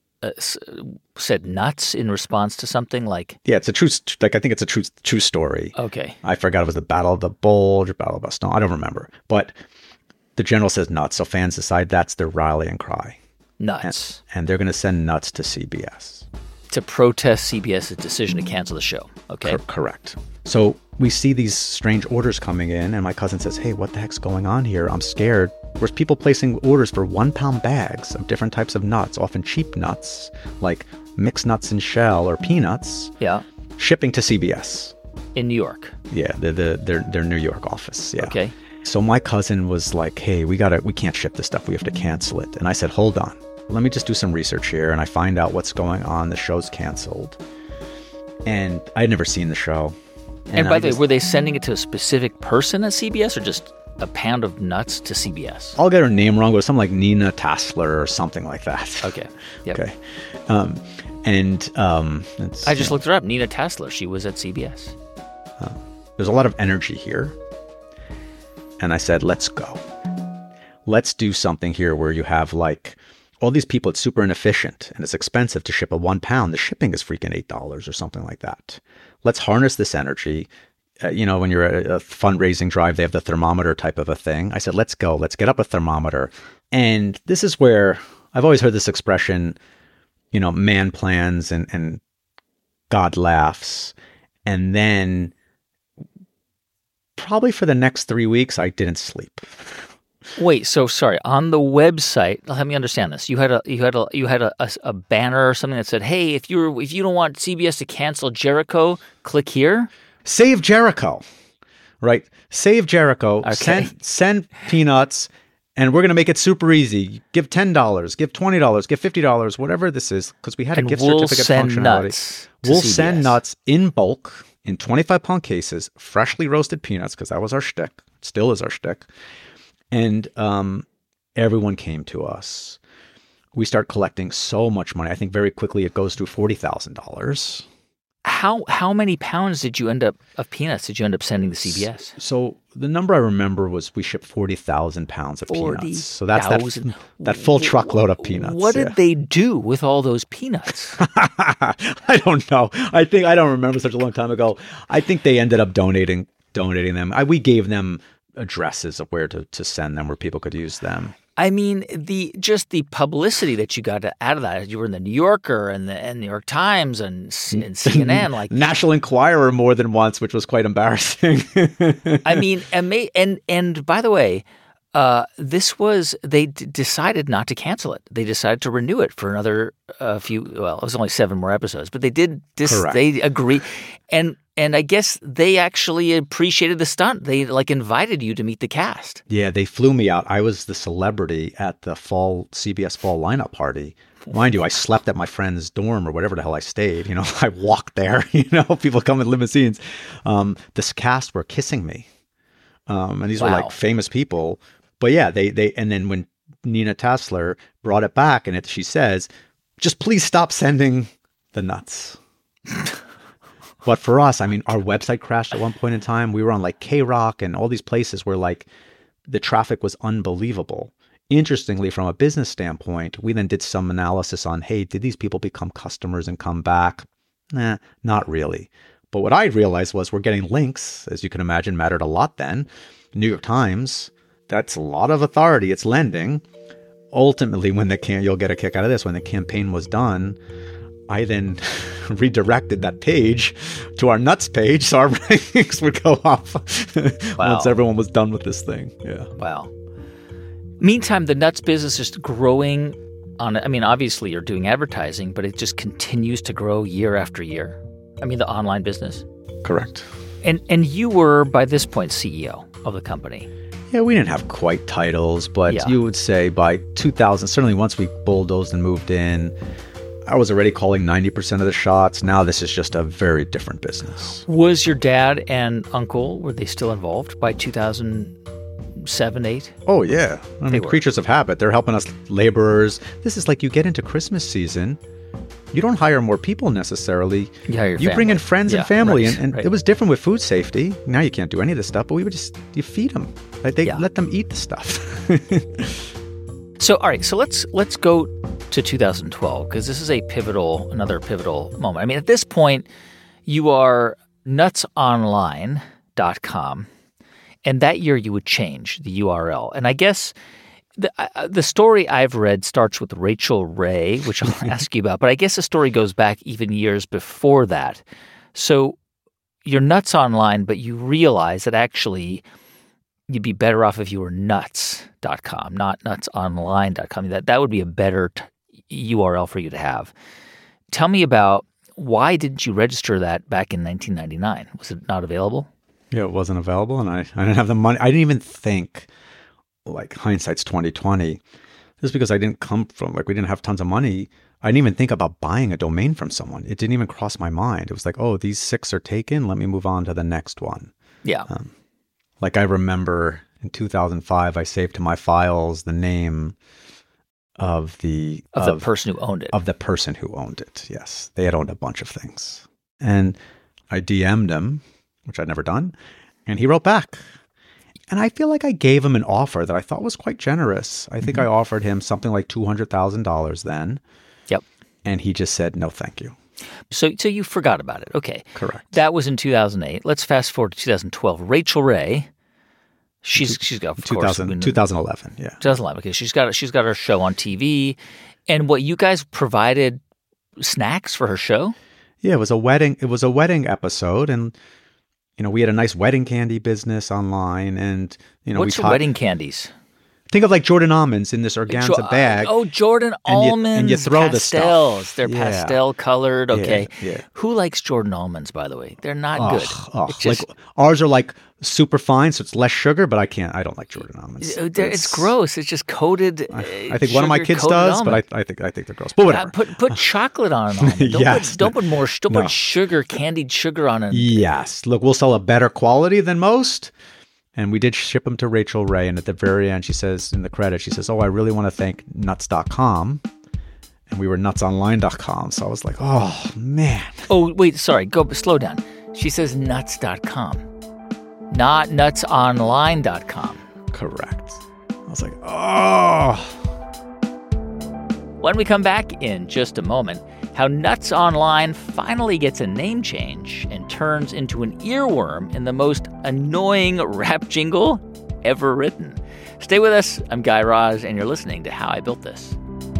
nuts in response to something like... Yeah, it's a true... I think it's a true story. Okay. I forgot it was the Battle of the Bulge or Battle of Bastogne. I don't remember. But the general says nuts, so fans decide that's their rallying cry. Nuts. And they're going to send nuts to CBS. to protest CBS's decision to cancel the show. Okay. Correct. So we see these strange orders coming in, and my cousin says, hey, what the heck's going on here? I'm scared. There's people placing orders for 1-pound bags of different types of nuts, often cheap nuts, like mixed nuts and shell or peanuts. Yeah. Shipping to CBS. In New York. Yeah, their New York office. Yeah. Okay. So my cousin was like, hey, we can't ship this stuff. We have to cancel it. And I said, hold on. Let me just do some research here. And I find out what's going on. The show's canceled. And I'd never seen the show. And by the way, were they sending it to a specific person at CBS or just a pound of nuts to CBS? I'll get her name wrong, but something like Nina Tassler or something like that. Okay. Yep. Okay. I just looked her up. Nina Tassler. She was at CBS. There's a lot of energy here. And I said, let's go. Let's do something here where you have like all these people. It's super inefficient and it's expensive to ship a 1 pound. The shipping is freaking $8 or something like that. Let's harness this energy. When you're at a fundraising drive, they have the thermometer type of a thing. I said, let's go. Let's get up a thermometer. And this is where I've always heard this expression, man plans and God laughs. And then probably for the next 3 weeks, I didn't sleep. Wait, so sorry. On the website, let me understand this. You had a banner or something that said, "Hey, if you don't want CBS to cancel Jericho, click here." Save Jericho, right? Save Jericho. Okay. Send peanuts, and we're gonna make it super easy. Give $10, give $20, give $50, whatever this is, because we had a gift certificate functionality. We'll send nuts in bulk in 25-pound cases, freshly roasted peanuts, because that was our shtick. Still is our shtick. And everyone came to us. We start collecting so much money. I think very quickly it goes to $40,000. How many pounds of peanuts did you end up sending to CBS? So the number I remember was we shipped 40,000 pounds of peanuts. So that's that full truckload of peanuts. What did they do with all those peanuts? I don't know. I don't remember such a long time ago. I think they ended up donating them. We gave them addresses of where to send them, where people could use them. I mean, the publicity that you got out of that. You were in the New Yorker and the New York Times and CNN, like National Enquirer more than once, which was quite embarrassing. I mean, and by the way, they decided not to cancel it. They decided to renew it for another few. Well, it was only 7 more episodes, but they did this. Correct. They agree, and I guess they actually appreciated the stunt. They invited you to meet the cast. Yeah, they flew me out. I was the celebrity at the CBS fall lineup party. Mind you, I slept at my friend's dorm or whatever the hell I stayed. I walked there. People come in limousines. This cast were kissing me, and these were like famous people. But yeah, they and then when Nina Tassler brought it back, and she says, "Just please stop sending the nuts." But for us, I mean, our website crashed at one point in time. We were on like K-Rock and all these places where like the traffic was unbelievable. Interestingly, from a business standpoint, we then did some analysis on, hey, did these people become customers and come back? Nah, not really. But what I realized was we're getting links, as you can imagine, mattered a lot then. New York Times, that's a lot of authority. It's lending. Ultimately, you'll get a kick out of this. When the campaign was done, I then redirected that page to our nuts page, so our rankings would go up once everyone was done with this thing. Yeah. Wow. Meantime, the nuts business is growing obviously you're doing advertising, but it just continues to grow year after year. I mean, the online business. Correct. And you were, by this point, CEO of the company. Yeah, we didn't have quite titles, but you would say by 2000, certainly once we bulldozed and moved in, I was already calling 90% of the shots. Now this is just a very different business. Was your dad and uncle, were they still involved by 2007, 8? Oh, yeah. I mean, creatures of habit. They're helping us laborers. This is like you get into Christmas season. You don't hire more people necessarily. You bring in friends and family. And it was different with food safety. Now you can't do any of this stuff, but you feed them. Like let them eat the stuff. So, all right. So let's go to 2012, because this is another pivotal moment. I mean, at this point, you are nutsonline.com, and that year you would change the URL. And I guess The story I've read starts with Rachel Ray, which I'll ask you about, but I guess the story goes back even years before that. So you're Nuts Online, but you realize that actually you'd be better off if you were nuts.com, not nutsonline.com. That would be a better URL for you to have. Tell me about why didn't you register that back in 1999? Was it not available? Yeah, it wasn't available, and I didn't have the money. I didn't even think, like, hindsight's 2020, just because I didn't come from, like, we didn't have tons of money. I didn't even think about buying a domain from someone. It didn't even cross my mind. It was like, oh, these 6 are taken. Let me move on to the next one. Yeah. Like, I remember in 2005, I saved to my files the name of the person who owned it. Of the person who owned it, yes. They had owned a bunch of things. And I DM'd him, which I'd never done, and he wrote back. And I feel like I gave him an offer that I thought was quite generous. I think I offered him something like $200,000 then. Yep. And he just said, no, thank you. So you forgot about it. Okay. Correct. That was in 2008. Let's fast forward to 2012. Rachel Ray, she's got, of course. 2011, yeah. 2011. Okay, she's got her show on TV. And what, you guys provided snacks for her show? Yeah, it was a wedding episode, and we had a nice wedding candy business online, and what's your wedding candies? Think of like Jordan almonds in this organza bag. Oh, Jordan almonds. And you throw pastels. the stuff. They're pastel colored. Okay. Yeah. Who likes Jordan almonds, by the way? They're not good. Like ours are like super fine, so it's less sugar, but I don't like Jordan almonds. It's gross. It's just coated. I think one of my kids does, almond. But I think they're gross. But whatever. Put chocolate on an almond. Don't put sugar, candied sugar on it. Yes. Look, we'll sell a better quality than most. And we did ship them to Rachel Ray. And at the very end, she says, in the credit, she says, oh, I really want to thank nuts.com. And we were nutsonline.com. So I was like, oh, man. Oh, wait, sorry. Slow down. She says nuts.com, not nutsonline.com. Correct. I was like, oh. When we come back in just a moment, how Nuts Online finally gets a name change and turns into an earworm in the most annoying rap jingle ever written. Stay with us. I'm Guy Raz, and you're listening to How I Built This.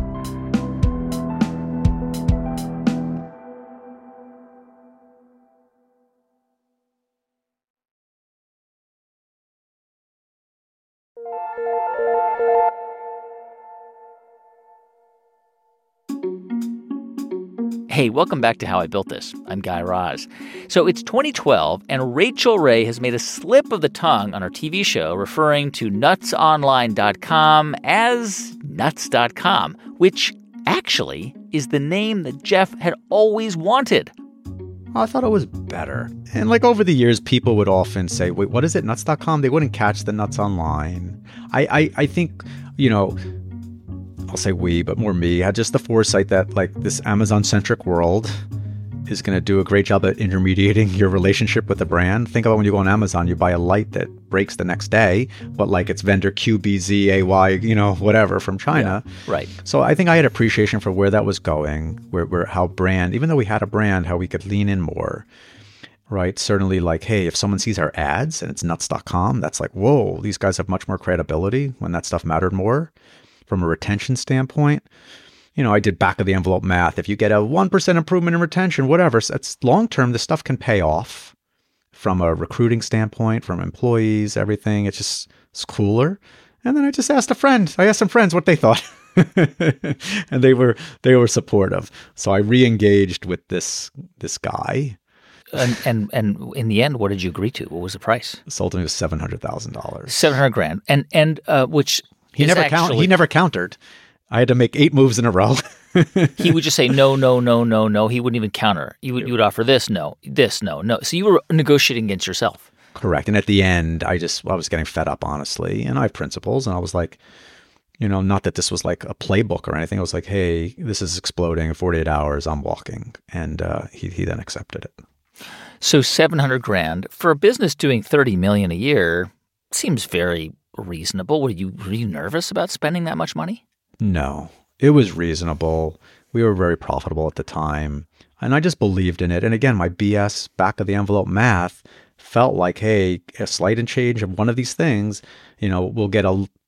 Hey, welcome back to How I Built This. I'm Guy Raz. So it's 2012, and Rachel Ray has made a slip of the tongue on her TV show referring to nutsonline.com as nuts.com, which actually is the name that Jeff had always wanted. I thought it was better. And like over the years, people would often say, wait, what is it, nuts.com? They wouldn't catch the Nuts Online. I think, I'll say we, but more me, had just the foresight that like this Amazon-centric world is going to do a great job at intermediating your relationship with the brand. Think about when you go on Amazon, you buy a light that breaks the next day, but like it's vendor QBZAY, whatever from China. Yeah, right. So I think I had appreciation for where that was going, where how brand, even though we had a brand, how we could lean in more. Right. Certainly like, hey, if someone sees our ads and it's nuts.com, that's like, whoa, these guys have much more credibility when that stuff mattered more. From a retention standpoint, I did back of the envelope math. If you get a 1% improvement in retention, whatever, it's long term, this stuff can pay off from a recruiting standpoint, from employees, everything. It's cooler. And then I just asked some friends what they thought. And they were supportive. So I re-engaged with this guy. And in the end, what did you agree to? What was the price? Sold to me was $700,000. $700,000. And which he never countered. I had to make 8 moves in a row. He would just say no, no, no, no, no. He wouldn't even counter. You would offer this, no, this, no, no. So you were negotiating against yourself. Correct. And at the end, I was getting fed up, honestly. And I have principles. And I was like, not that this was like a playbook or anything. I was like, hey, this is exploding in 48 hours. I'm walking. And he then accepted it. So $700,000 for a business doing $30 million a year seems very reasonable. Were you nervous about spending that much money? No, it was reasonable. We were very profitable at the time, and I just believed in it. And again, my BS back of the envelope math felt like, hey, a slight change of one of these things, we'll get a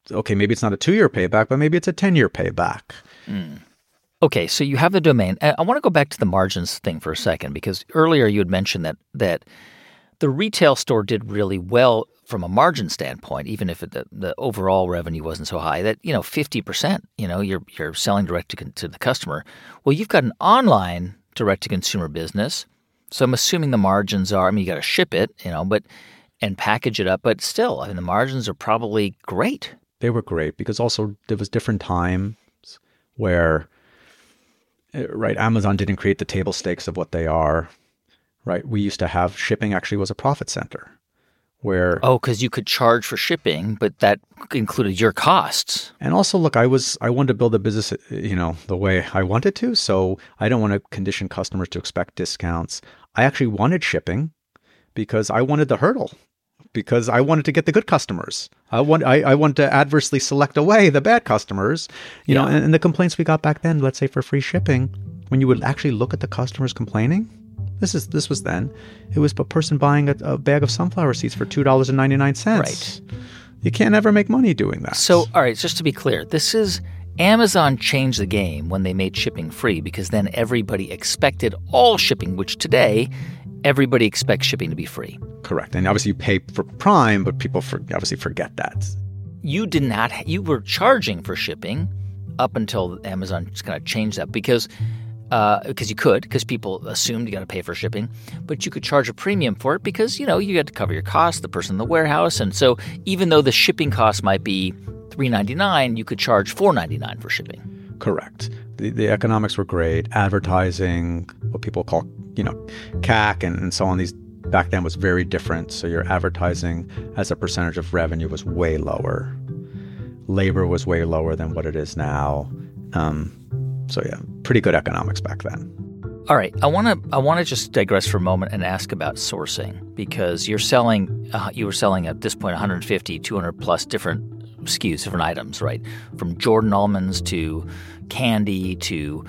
okay, maybe it's not a 2-year payback, but maybe it's a 10-year payback. Okay, so you have the domain. I want to go back to the margins thing for a second, because earlier you had mentioned that the retail store did really well from a margin standpoint, even if the overall revenue wasn't so high. That 50%, you're selling direct to the customer. Well, you've got an online direct to consumer business, so I'm assuming the margins are. I mean, you got to ship it, and package it up, but still, I mean, the margins are probably great. They were great because also there was different times where, right, Amazon didn't create the table stakes of what they are, right? We used to have shipping actually was a profit center where... Oh, because you could charge for shipping, but that included your costs. And also, look, I wanted to build a business, the way I wanted to. So I don't want to condition customers to expect discounts. I actually wanted shipping because I wanted the hurdle, because I wanted to get the good customers. I want to adversely select away the bad customers, and the complaints we got back then, let's say for free shipping, when you would actually look at the customers complaining, this was then, it was a person buying a bag of sunflower seeds for $2.99. Right. You can't ever make money doing that. So, all right, just to be clear, Amazon changed the game when they made shipping free, because then everybody expected all shipping, which today everybody expects shipping to be free. Correct. And obviously you pay for Prime, but people obviously forget that. You were charging for shipping up until Amazon just kind of changed that because people assumed you got to pay for shipping, but you could charge a premium for it because, you had to cover your costs, the person in the warehouse. And so even though the shipping cost might be $3.99, you could charge $4.99 for shipping. Correct. The economics were great. Advertising, what people call, CAC and so on, these back then was very different. So your advertising as a percentage of revenue was way lower. Labor was way lower than what it is now. So yeah, pretty good economics back then. All right, I want to just digress for a moment and ask about sourcing, because you were selling at this point 150, 200 plus different SKUs, different items, right? From Jordan almonds to candy to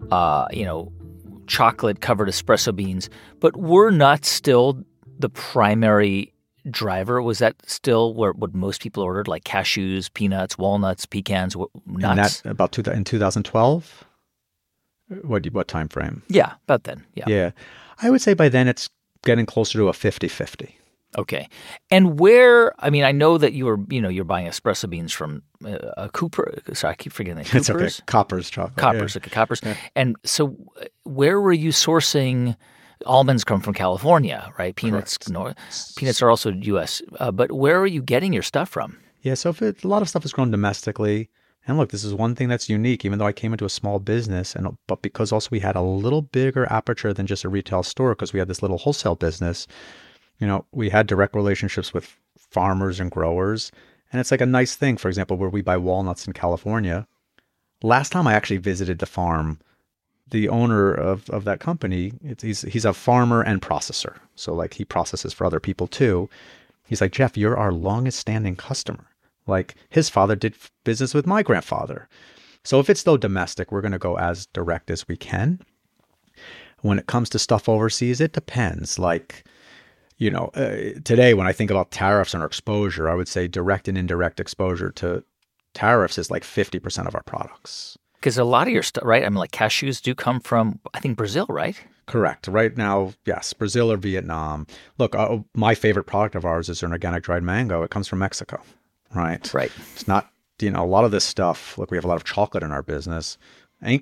chocolate covered espresso beans. But were nuts still the primary driver? Was that still what most people ordered, like cashews, peanuts, walnuts, pecans, nuts? And that in 2012? What time frame? Yeah, about then. Yeah. I would say by then it's getting closer to a 50-50. Okay. And where, I mean, I know that you're buying espresso beans from Cooper. Sorry, I keep forgetting that. It's okay. Copper's chocolate. Copper's, okay, Copper's. Yeah. And so where were you sourcing? Almonds come from California, right? Peanuts are also U.S. But where are you getting your stuff from? Yeah, so a lot of stuff is grown domestically. And look, this is one thing that's unique, even though I came into a small business, but because also we had a little bigger aperture than just a retail store, because we had this little wholesale business, we had direct relationships with farmers and growers. And it's like a nice thing, for example, where we buy walnuts in California. Last time I actually visited the farm, the owner of that company, he's a farmer and processor. So like he processes for other people too. He's like, Jeff, you're our longest standing customer. Like his father did business with my grandfather. So if it's though domestic, we're going to go as direct as we can. When it comes to stuff overseas, it depends. Like, today when I think about tariffs and our exposure, I would say direct and indirect exposure to tariffs is like 50% of our products. Because a lot of your stuff, right? I mean, like cashews do come from, I think, Brazil, right? Correct. Right now, yes, Brazil or Vietnam. Look, my favorite product of ours is an organic dried mango. It comes from Mexico. Right. It's not, a lot of this stuff, look, we have a lot of chocolate in our business, not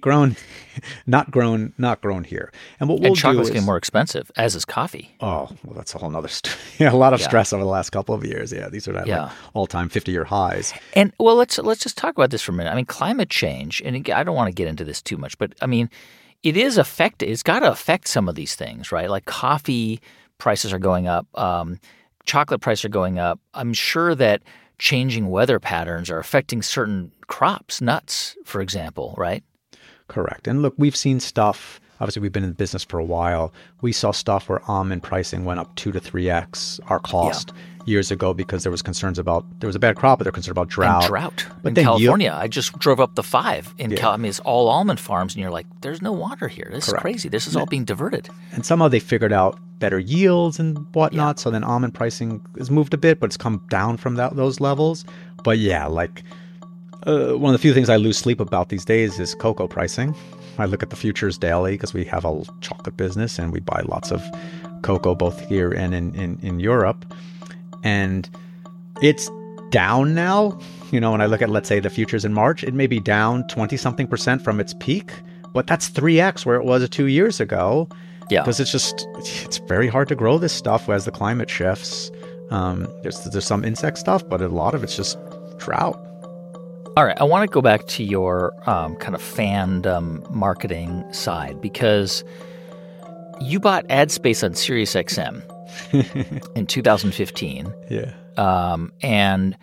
grown here. And what we'll chocolate's do is getting more expensive, as is coffee. Oh, well, that's a whole nother story. A lot of stress over the last couple of years. Yeah, these are like all-time 50-year highs. And well, let's just talk about this for a minute. I mean, climate change, and I don't want to get into this too much, but I mean, it's got to affect some of these things, right? Like coffee prices are going up, chocolate prices are going up. I'm sure that changing weather patterns are affecting certain crops, nuts, for example, right? Correct. And look, we've seen stuff, obviously we've been in business for a while. We saw stuff where almond pricing went up 2 to 3x our cost years ago because there was a bad crop, but they're concerned about drought. And drought. But in California, I just drove up the 5 in California. I mean, it's all almond farms, and you're like, there's no water here. This is crazy. This is all being diverted. And somehow they figured out better yields and whatnot. So then almond pricing has moved a bit, but it's come down from those levels. But yeah, like one of the few things I lose sleep about these days is cocoa pricing. I look at the futures daily because we have a chocolate business and we buy lots of cocoa both here and in Europe. And it's down now. You know, when I look at, let's say, the futures in March, it may be down 20-something% from its peak, but that's 3x where it was 2 years ago. Yeah. Because it's very hard to grow this stuff as the climate shifts. There's some insect stuff, but a lot of it's just drought. All right, I want to go back to your kind of fandom marketing side, because you bought ad space on SiriusXM in 2015. Yeah. And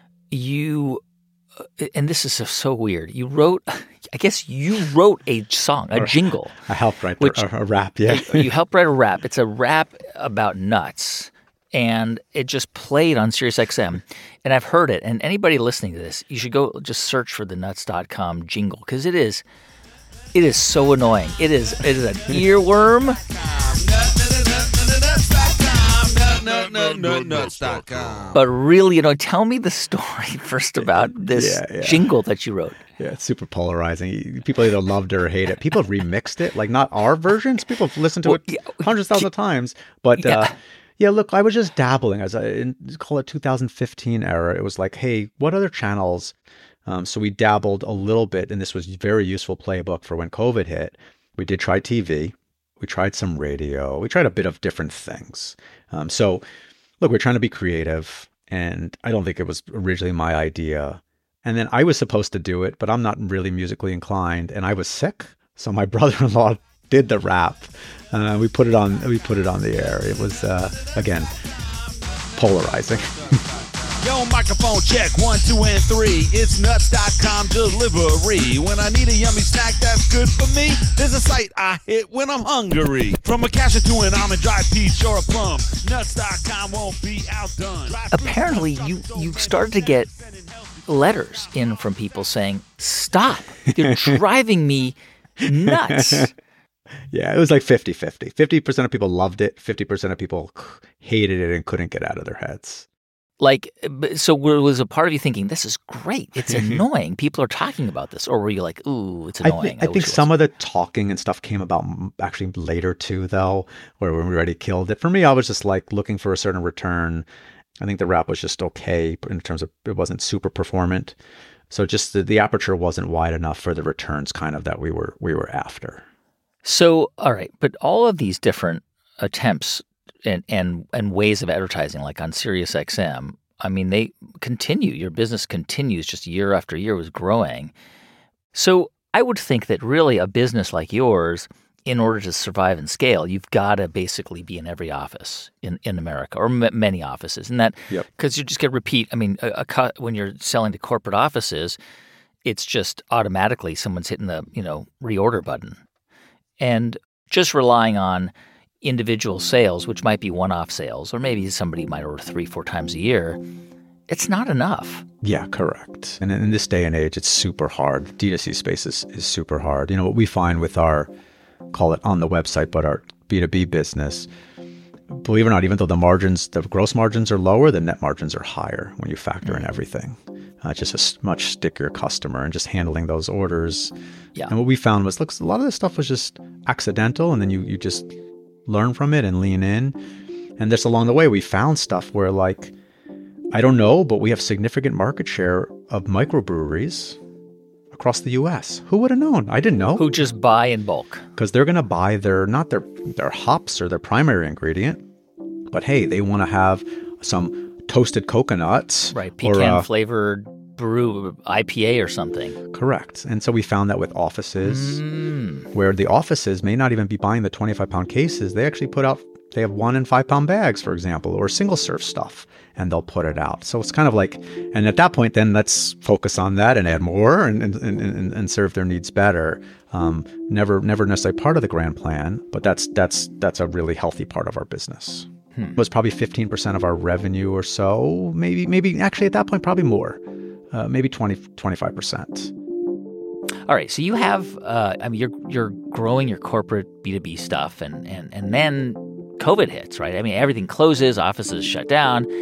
this is so weird. You wrote a song, a jingle. I helped write a rap, yeah. You helped write a rap. It's a rap about nuts. And it just played on SiriusXM. And I've heard it. And anybody listening to this, you should go just search for the nuts.com jingle, because it is so annoying. It is an earworm. But really, tell me the story first about this jingle that you wrote. Yeah, it's super polarizing. People either loved it or hate it. People have remixed it, like not our versions. People have listened to it hundreds of thousands of times. But look, I was just dabbling call it 2015 era. It was like, hey, what other channels? So we dabbled a little bit, and this was a very useful playbook for when COVID hit. We did try TV. We tried some radio. We tried a bit of different things. So look, we're trying to be creative, and I don't think it was originally my idea. And then I was supposed to do it, but I'm not really musically inclined, and I was sick. So my brother-in-law did the rap. We put it on the air. It was again polarizing. Yo, microphone check, 1, 2, and 3. It's nuts.com delivery. When I need a yummy snack that's good for me, there's a site I hit when I'm hungry. From a cashew to an almond, dried peach, or a plum, nuts.com won't be outdone. Apparently, you started to get letters in from people saying, "Stop, you're driving me nuts." Yeah, it was like 50-50. 50% of people loved it. 50% of people hated it and couldn't get out of their heads. Like, so was a part of you thinking, this is great, it's annoying, people are talking about this? Or were you like, ooh, it's annoying? I think some of the talking and stuff came about actually later too, though, where we already killed it. For me, I was just like looking for a certain return. I think the rap was just okay in terms of it wasn't super performant. So just the aperture wasn't wide enough for the returns kind of that we were after. So, all right, but all of these different attempts and ways of advertising, like on SiriusXM, I mean, they continue. Your business continues, just year after year was growing. So I would think that really a business like yours, in order to survive and scale, you've got to basically be in every office in America, or many offices. And that, because you just get repeat. I mean, when you're selling to corporate offices, it's just automatically someone's hitting the reorder button, and just relying on individual sales, which might be one-off sales, or maybe somebody might order 3-4 times a year, it's not enough. Yeah, correct. And in this day and age, it's super hard. D2C space is super hard. What we find with our, call it on the website, but our B2B business, believe it or not, even though the gross margins are lower, the net margins are higher when you factor in everything. Just a much stickier customer and just handling those orders. Yeah. And what we found was, look, a lot of this stuff was just accidental, and then you just learn from it and lean in. And this along the way, we found stuff where, like, I don't know, but we have significant market share of microbreweries across the U.S. Who would have known? I didn't know. Who just buy in bulk. Because they're going to buy not their hops or their primary ingredient, but hey, they want to have some toasted coconuts. Right, pecan-flavored brew IPA or something. Correct. And so we found that with offices, where the offices may not even be buying the 25-pound cases. They actually they have 1 and 5-pound bags, for example, or single serve stuff, and they'll put it out. So it's kind of like, and at that point, then let's focus on that and add more and serve their needs better. Never necessarily part of the grand plan, but that's a really healthy part of our business. It was probably 15% of our revenue or so, maybe actually at that point, probably more. Maybe 25%. All right. So you have, you're growing your corporate B2B stuff, and then COVID hits, right? I mean, everything closes, offices shut down.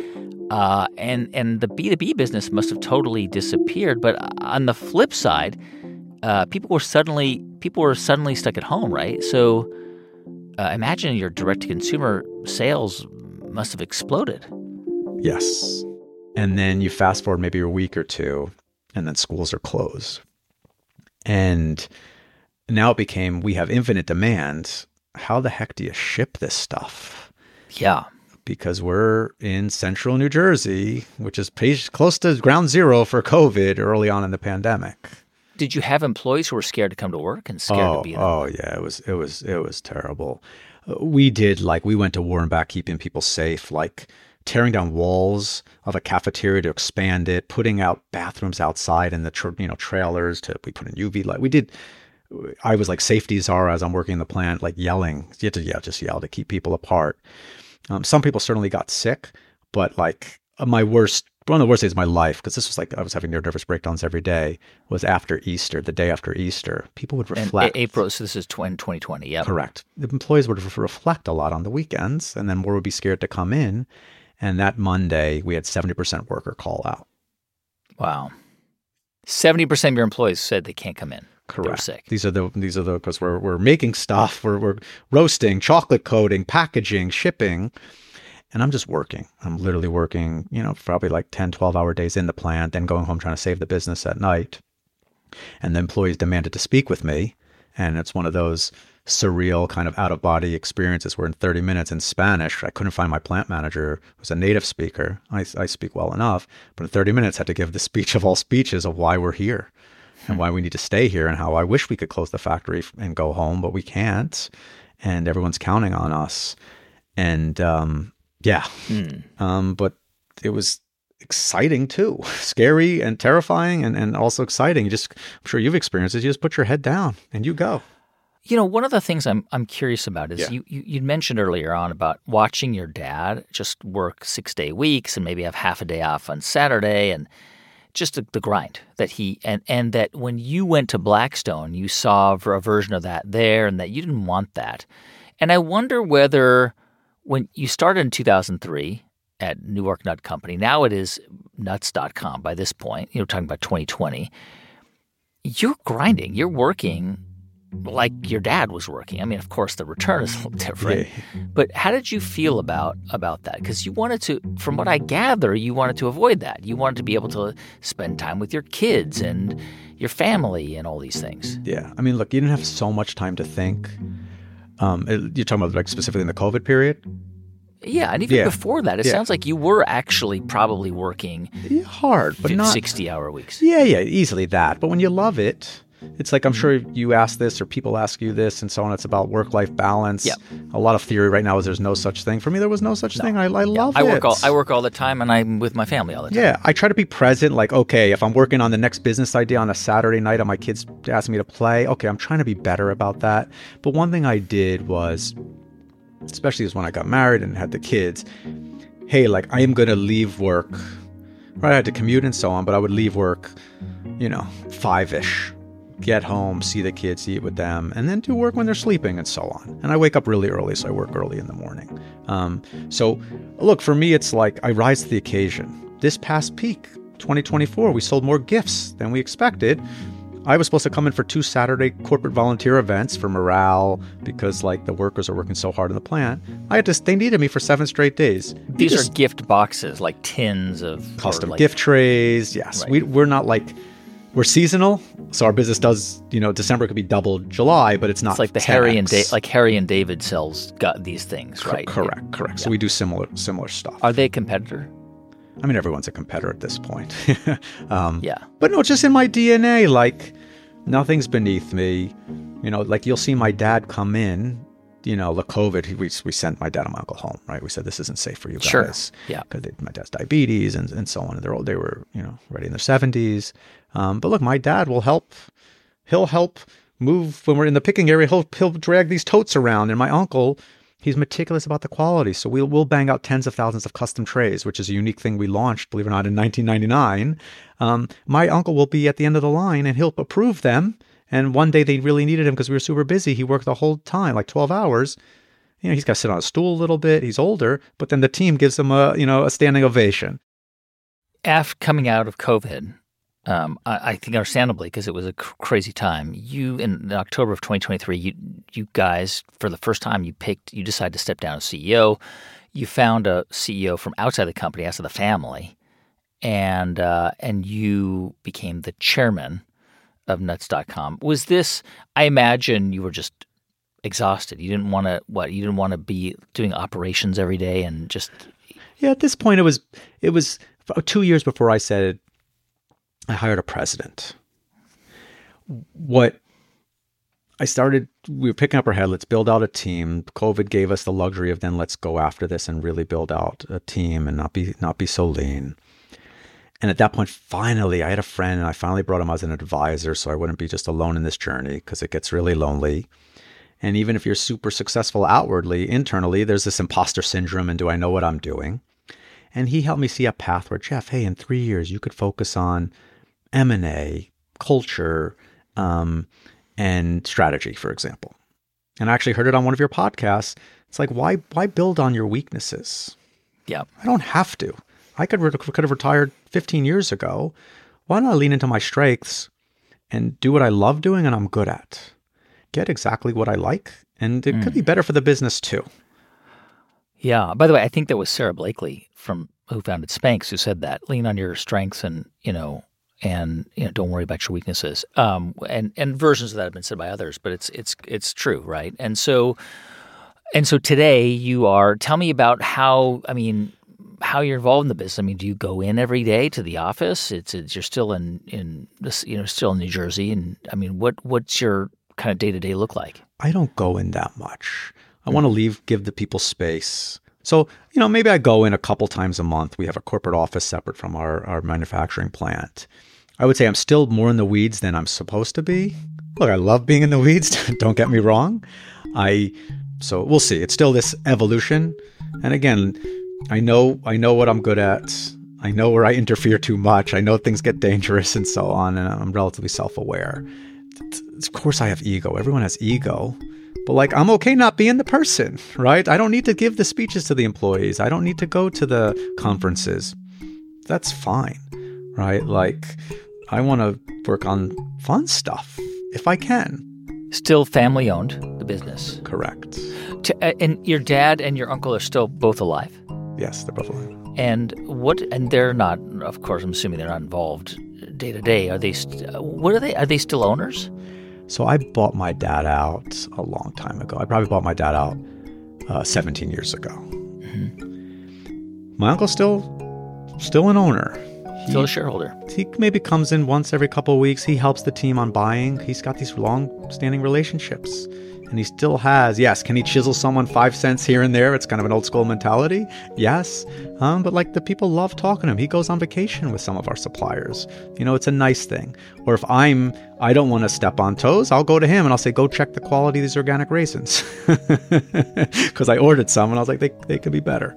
And the B2B business must have totally disappeared. But on the flip side, people were suddenly stuck at home, right? So imagine your direct-to-consumer sales must have exploded. Yes. And then you fast forward maybe a week or two, and then schools are closed. And now it became, we have infinite demand. How the heck do you ship this stuff? Yeah. Because we're in central New Jersey, which is close to ground zero for COVID early on in the pandemic. Did you have employees who were scared to come to work and scared to be there? Oh yeah, it was terrible. We went to war and back, keeping people safe, like tearing down walls of a cafeteria to expand it, putting out bathrooms outside in the trailers we put in UV light. I was like safety czar as I'm working in the plant, like yelling. You had to just yell to keep people apart. Some people certainly got sick, but like one of the worst days of my life, because this was like I was having nervous breakdowns every day, was after Easter, the day after Easter. People would reflect. And April, so this is 2020, yeah. Correct. The employees would reflect a lot on the weekends, and then more would be scared to come in. And that Monday, we had 70% worker call out. Wow. 70% of your employees said they can't come in. Correct. They were sick. These are the because we're making stuff, we're roasting, chocolate coating, packaging, shipping, and I'm just working. I'm literally working, probably like 10, 12-hour days in the plant, then going home trying to save the business at night. And the employees demanded to speak with me, and it's one of those surreal kind of out-of-body experiences where in 30 minutes in Spanish, I couldn't find my plant manager who was a native speaker. I speak well enough, but in 30 minutes I had to give the speech of all speeches of why we're here. And why we need to stay here, and how I wish we could close the factory and go home, but we can't. And everyone's counting on us. And but it was exciting too, scary and terrifying, and also exciting. I'm sure you've experienced it. You just put your head down and you go. One of the things I'm curious about is you mentioned earlier on about watching your dad just work 6-day weeks and maybe have half a day off on Saturday, and just the grind that and that when you went to Blackstone, you saw a version of that there, and that you didn't want that. And I wonder whether when you started in 2003 at Newark Nut Company, now it is nuts.com by this point, talking about 2020, you're grinding, you're working like your dad was working. I mean, of course, the return is a little different. Yeah. But how did you feel about that? Because you wanted to, from what I gather, you wanted to avoid that. You wanted to be able to spend time with your kids and your family and all these things. Yeah. I mean, look, you didn't have so much time to think. You're talking about like specifically in the COVID period? Yeah, and even before that, it sounds like you were actually probably working hard, but not 60-hour weeks. Yeah, easily that. But when you love it, it's like, I'm sure you ask this or people ask you this and so on. It's about work-life balance. Yep. A lot of theory right now is there's no such thing. For me, there was no such thing. I love it. I work all the time, and I'm with my family all the time. Yeah, I try to be present. Like, okay, if I'm working on the next business idea on a Saturday night and my kids ask me to play, okay, I'm trying to be better about that. But one thing I did was, especially is when I got married and had the kids, hey, like, I am going to leave work. Right, I had to commute and so on, but I would leave work, 5-ish. Get home, see the kids, eat with them, and then do work when they're sleeping and so on. And I wake up really early, so I work early in the morning. So look, for me, it's like I rise to the occasion. This past peak, 2024, we sold more gifts than we expected. I was supposed to come in for 2 Saturday corporate volunteer events for morale because like the workers are working so hard in the plant. They needed me for 7 straight days. These are gift boxes, like tins of custom gift trays. Yes. Right. We're not like, we're seasonal, so our business does, December could be double July, but it's not. It's like Harry and David sells these things, right? Correct. Yeah. So we do similar stuff. Are they a competitor? I mean, everyone's a competitor at this point. Yeah. But no, just in my DNA, like nothing's beneath me. Like you'll see my dad come in. The COVID, we sent my dad and my uncle home, right? We said, this isn't safe for you guys. Sure. Yeah. Because my dad's diabetes and so on. And they were, already in their 70s. But look, my dad will help. He'll help move when we're in the picking area. He'll drag these totes around. And my uncle, he's meticulous about the quality. So we'll bang out tens of thousands of custom trays, which is a unique thing we launched, believe it or not, in 1999. My uncle will be at the end of the line and he'll approve them. And one day they really needed him because we were super busy. He worked the whole time, like 12 hours. he's got to sit on a stool a little bit. He's older, but then the team gives him a standing ovation. After coming out of COVID, I think understandably, because it was a crazy time, in October of 2023, you guys, for the first time, you decided to step down as CEO. You found a CEO from outside the company, outside the family, and you became the chairman of Nuts.com. Was this? I imagine you were just exhausted. You didn't want to. You didn't want to be doing operations every day and just. Yeah, at this point, it was 2 years before I said I hired a president. We were picking up our head. Let's build out a team. COVID gave us the luxury of then let's go after this and really build out a team and not be so lean. And at that point, finally, I had a friend and I finally brought him as an advisor so I wouldn't be just alone in this journey because it gets really lonely. And even if you're super successful outwardly, internally, there's this imposter syndrome and do I know what I'm doing? And he helped me see a path where, Jeff, hey, in 3 years, you could focus on M&A, culture, and strategy, for example. And I actually heard it on one of your podcasts. It's like, why build on your weaknesses? Yeah. I don't have to. I could have retired 15 years ago. Why don't I lean into my strengths and do what I love doing and I'm good at? Get exactly what I like. And it could be better for the business too. Yeah. By the way, I think that was Sarah Blakely who founded Spanx who said that. Lean on your strengths and don't worry about your weaknesses. And versions of that have been said by others, but it's true, right? And so today tell me about how you're involved in the business. I mean, do you go in every day to the office? You're still in this, still in New Jersey. And I mean, what's your kind of day-to-day look like? I don't go in that much. I want to give the people space. So, maybe I go in a couple times a month. We have a corporate office separate from our manufacturing plant. I would say I'm still more in the weeds than I'm supposed to be. Look, I love being in the weeds. Don't get me wrong. So we'll see. It's still this evolution. And again, I know what I'm good at. I know where I interfere too much. I know things get dangerous and so on. And I'm relatively self-aware. Of course, I have ego. Everyone has ego. But I'm okay not being the person, right? I don't need to give the speeches to the employees. I don't need to go to the conferences. That's fine, right? I want to work on fun stuff if I can. Still family owned, the business. Correct. And your dad and your uncle are still both alive? Yes, they're both alive. And they're not, of course, I'm assuming they're not involved day to day. Are they still owners? So I bought my dad out a long time ago. I probably bought my dad out 17 years ago. Mm-hmm. My uncle's still an owner. Still a shareholder. He maybe comes in once every couple of weeks. He helps the team on buying. He's got these long-standing relationships. And he still has, yes, can he chisel someone 5 cents here and there? It's kind of an old school mentality. Yes. But the people love talking to him. He goes on vacation with some of our suppliers. It's a nice thing. Or if I don't want to step on toes, I'll go to him and I'll say, go check the quality of these organic raisins. Because I ordered some and I was like, they could be better.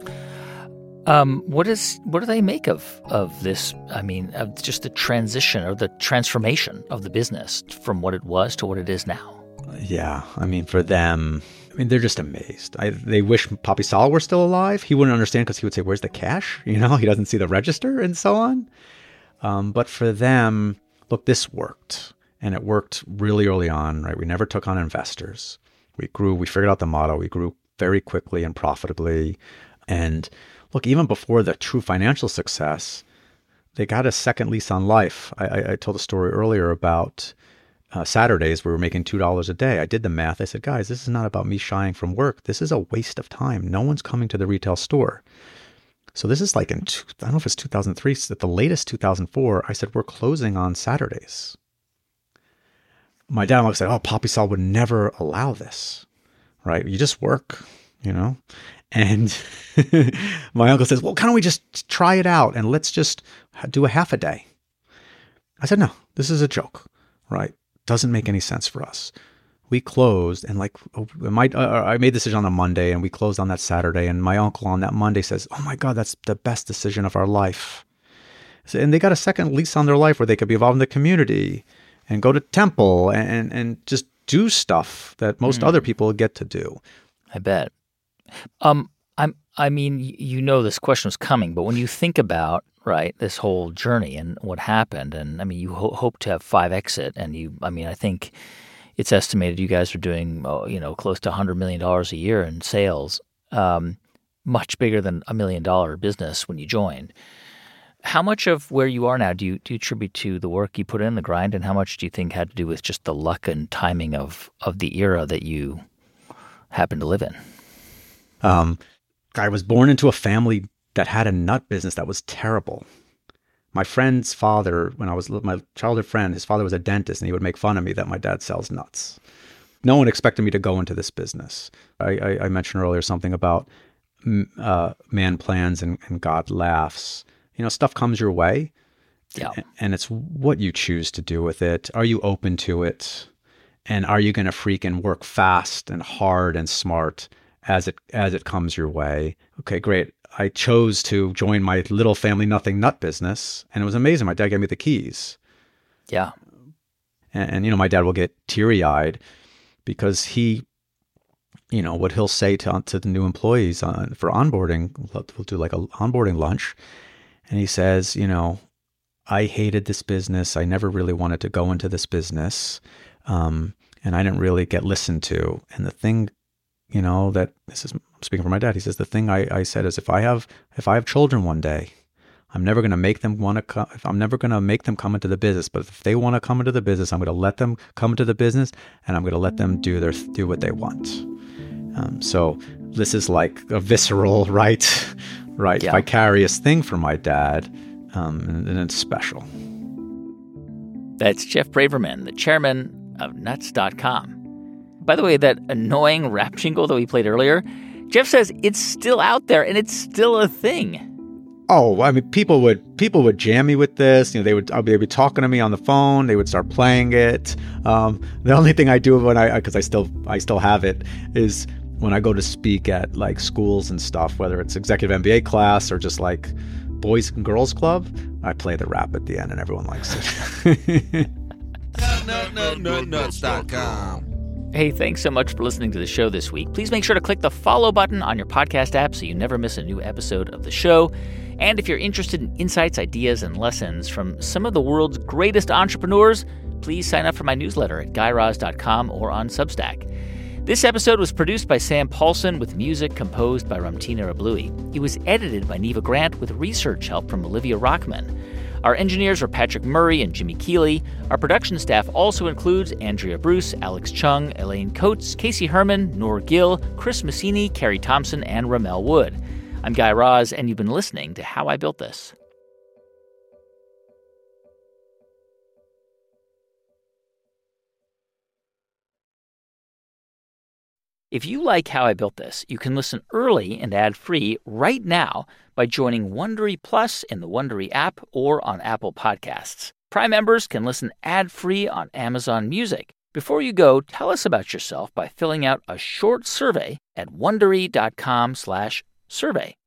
What do they make of this? I mean, of just the transition or the transformation of the business from what it was to what it is now? Yeah, for them, they're just amazed. They wish Papi Sal were still alive. He wouldn't understand because he would say, where's the cash? He doesn't see the register and so on. But for them, look, this worked. And it worked really early on, right? We never took on investors. We grew, we figured out the model. We grew very quickly and profitably. And look, even before the true financial success, they got a second lease on life. I told a story earlier about Saturdays we were making $2 a day. I did the math. I said, guys, this is not about me shying from work. This is a waste of time. No one's coming to the retail store. So this is I don't know if it's 2003, at the latest 2004, I said, we're closing on Saturdays. My dad said, oh, Papi Sal would never allow this, right? You just work, And my uncle says, well, can't we just try it out and let's just do a half a day? I said, no, this is a joke, right? Doesn't make any sense for us. We closed and I made the decision on a Monday and we closed on that Saturday. And my uncle on that Monday says, oh my God, that's the best decision of our life. And they got a second lease on their life where they could be involved in the community and go to temple and just do stuff that most other people get to do. I bet. I mean, you know this question was coming, but when you think about, right, this whole journey and what happened, and I mean, you hope to have 5X, and I think it's estimated you guys are doing, close to $100 million a year in sales, much bigger than $1 million business when you joined. How much of where you are now do you attribute to the work you put in, the grind, and how much do you think had to do with just the luck and timing of the era that you happened to live in? I was born into a family that had a nut business that was terrible. My friend's father, when I was my childhood friend, his father was a dentist, and he would make fun of me that my dad sells nuts. No one expected me to go into this business. I mentioned earlier something about man plans and God laughs. Stuff comes your way, and it's what you choose to do with it. Are you open to it? And are you going to freaking work fast and hard and smart as it comes your way? Okay, great. I chose to join my little family nothing nut business, and it was amazing. My dad gave me the keys. Yeah. And my dad will get teary-eyed because he, what he'll say to the new employees for onboarding, we'll do like a onboarding lunch, and he says, I hated this business. I never really wanted to go into this business, and I didn't really get listened to. And the thing, that this is speaking for my dad. He says the thing I said is if I have children one day, I'm never going to make them want to come. I'm never going to make them come into the business. But if they want to come into the business, I'm going to let them come into the business, and I'm going to let them do what they want. So this is like a visceral, right, yeah, vicarious thing for my dad, and it's special. That's Jeff Braverman, the chairman of Nuts.com. By the way, that annoying rap jingle that we played earlier, Jeff says it's still out there and it's still a thing. Oh, I mean, people would jam me with this. They'd be talking to me on the phone. They would start playing it. The only thing I do because I still have it, is when I go to speak at like schools and stuff, whether it's executive MBA class or just like Boys and Girls Club, I play the rap at the end and everyone likes it. Nuts.com. Hey, thanks so much for listening to the show this week. Please make sure to click the follow button on your podcast app so you never miss a new episode of the show. And if you're interested in insights, ideas, and lessons from some of the world's greatest entrepreneurs, please sign up for my newsletter at GuyRaz.com or on Substack. This episode was produced by Sam Paulson with music composed by Ramtina Rablui. It was edited by Neva Grant with research help from Olivia Rockman. Our engineers are Patrick Murray and Jimmy Keeley. Our production staff also includes Andrea Bruce, Alex Chung, Elaine Coates, Casey Herman, Noor Gill, Chris Massini, Carrie Thompson, and Ramel Wood. I'm Guy Raz, and you've been listening to How I Built This. If you like How I Built This, you can listen early and ad-free right now by joining Wondery Plus in the Wondery app or on Apple Podcasts. Prime members can listen ad-free on Amazon Music. Before you go, tell us about yourself by filling out a short survey at Wondery.com/survey.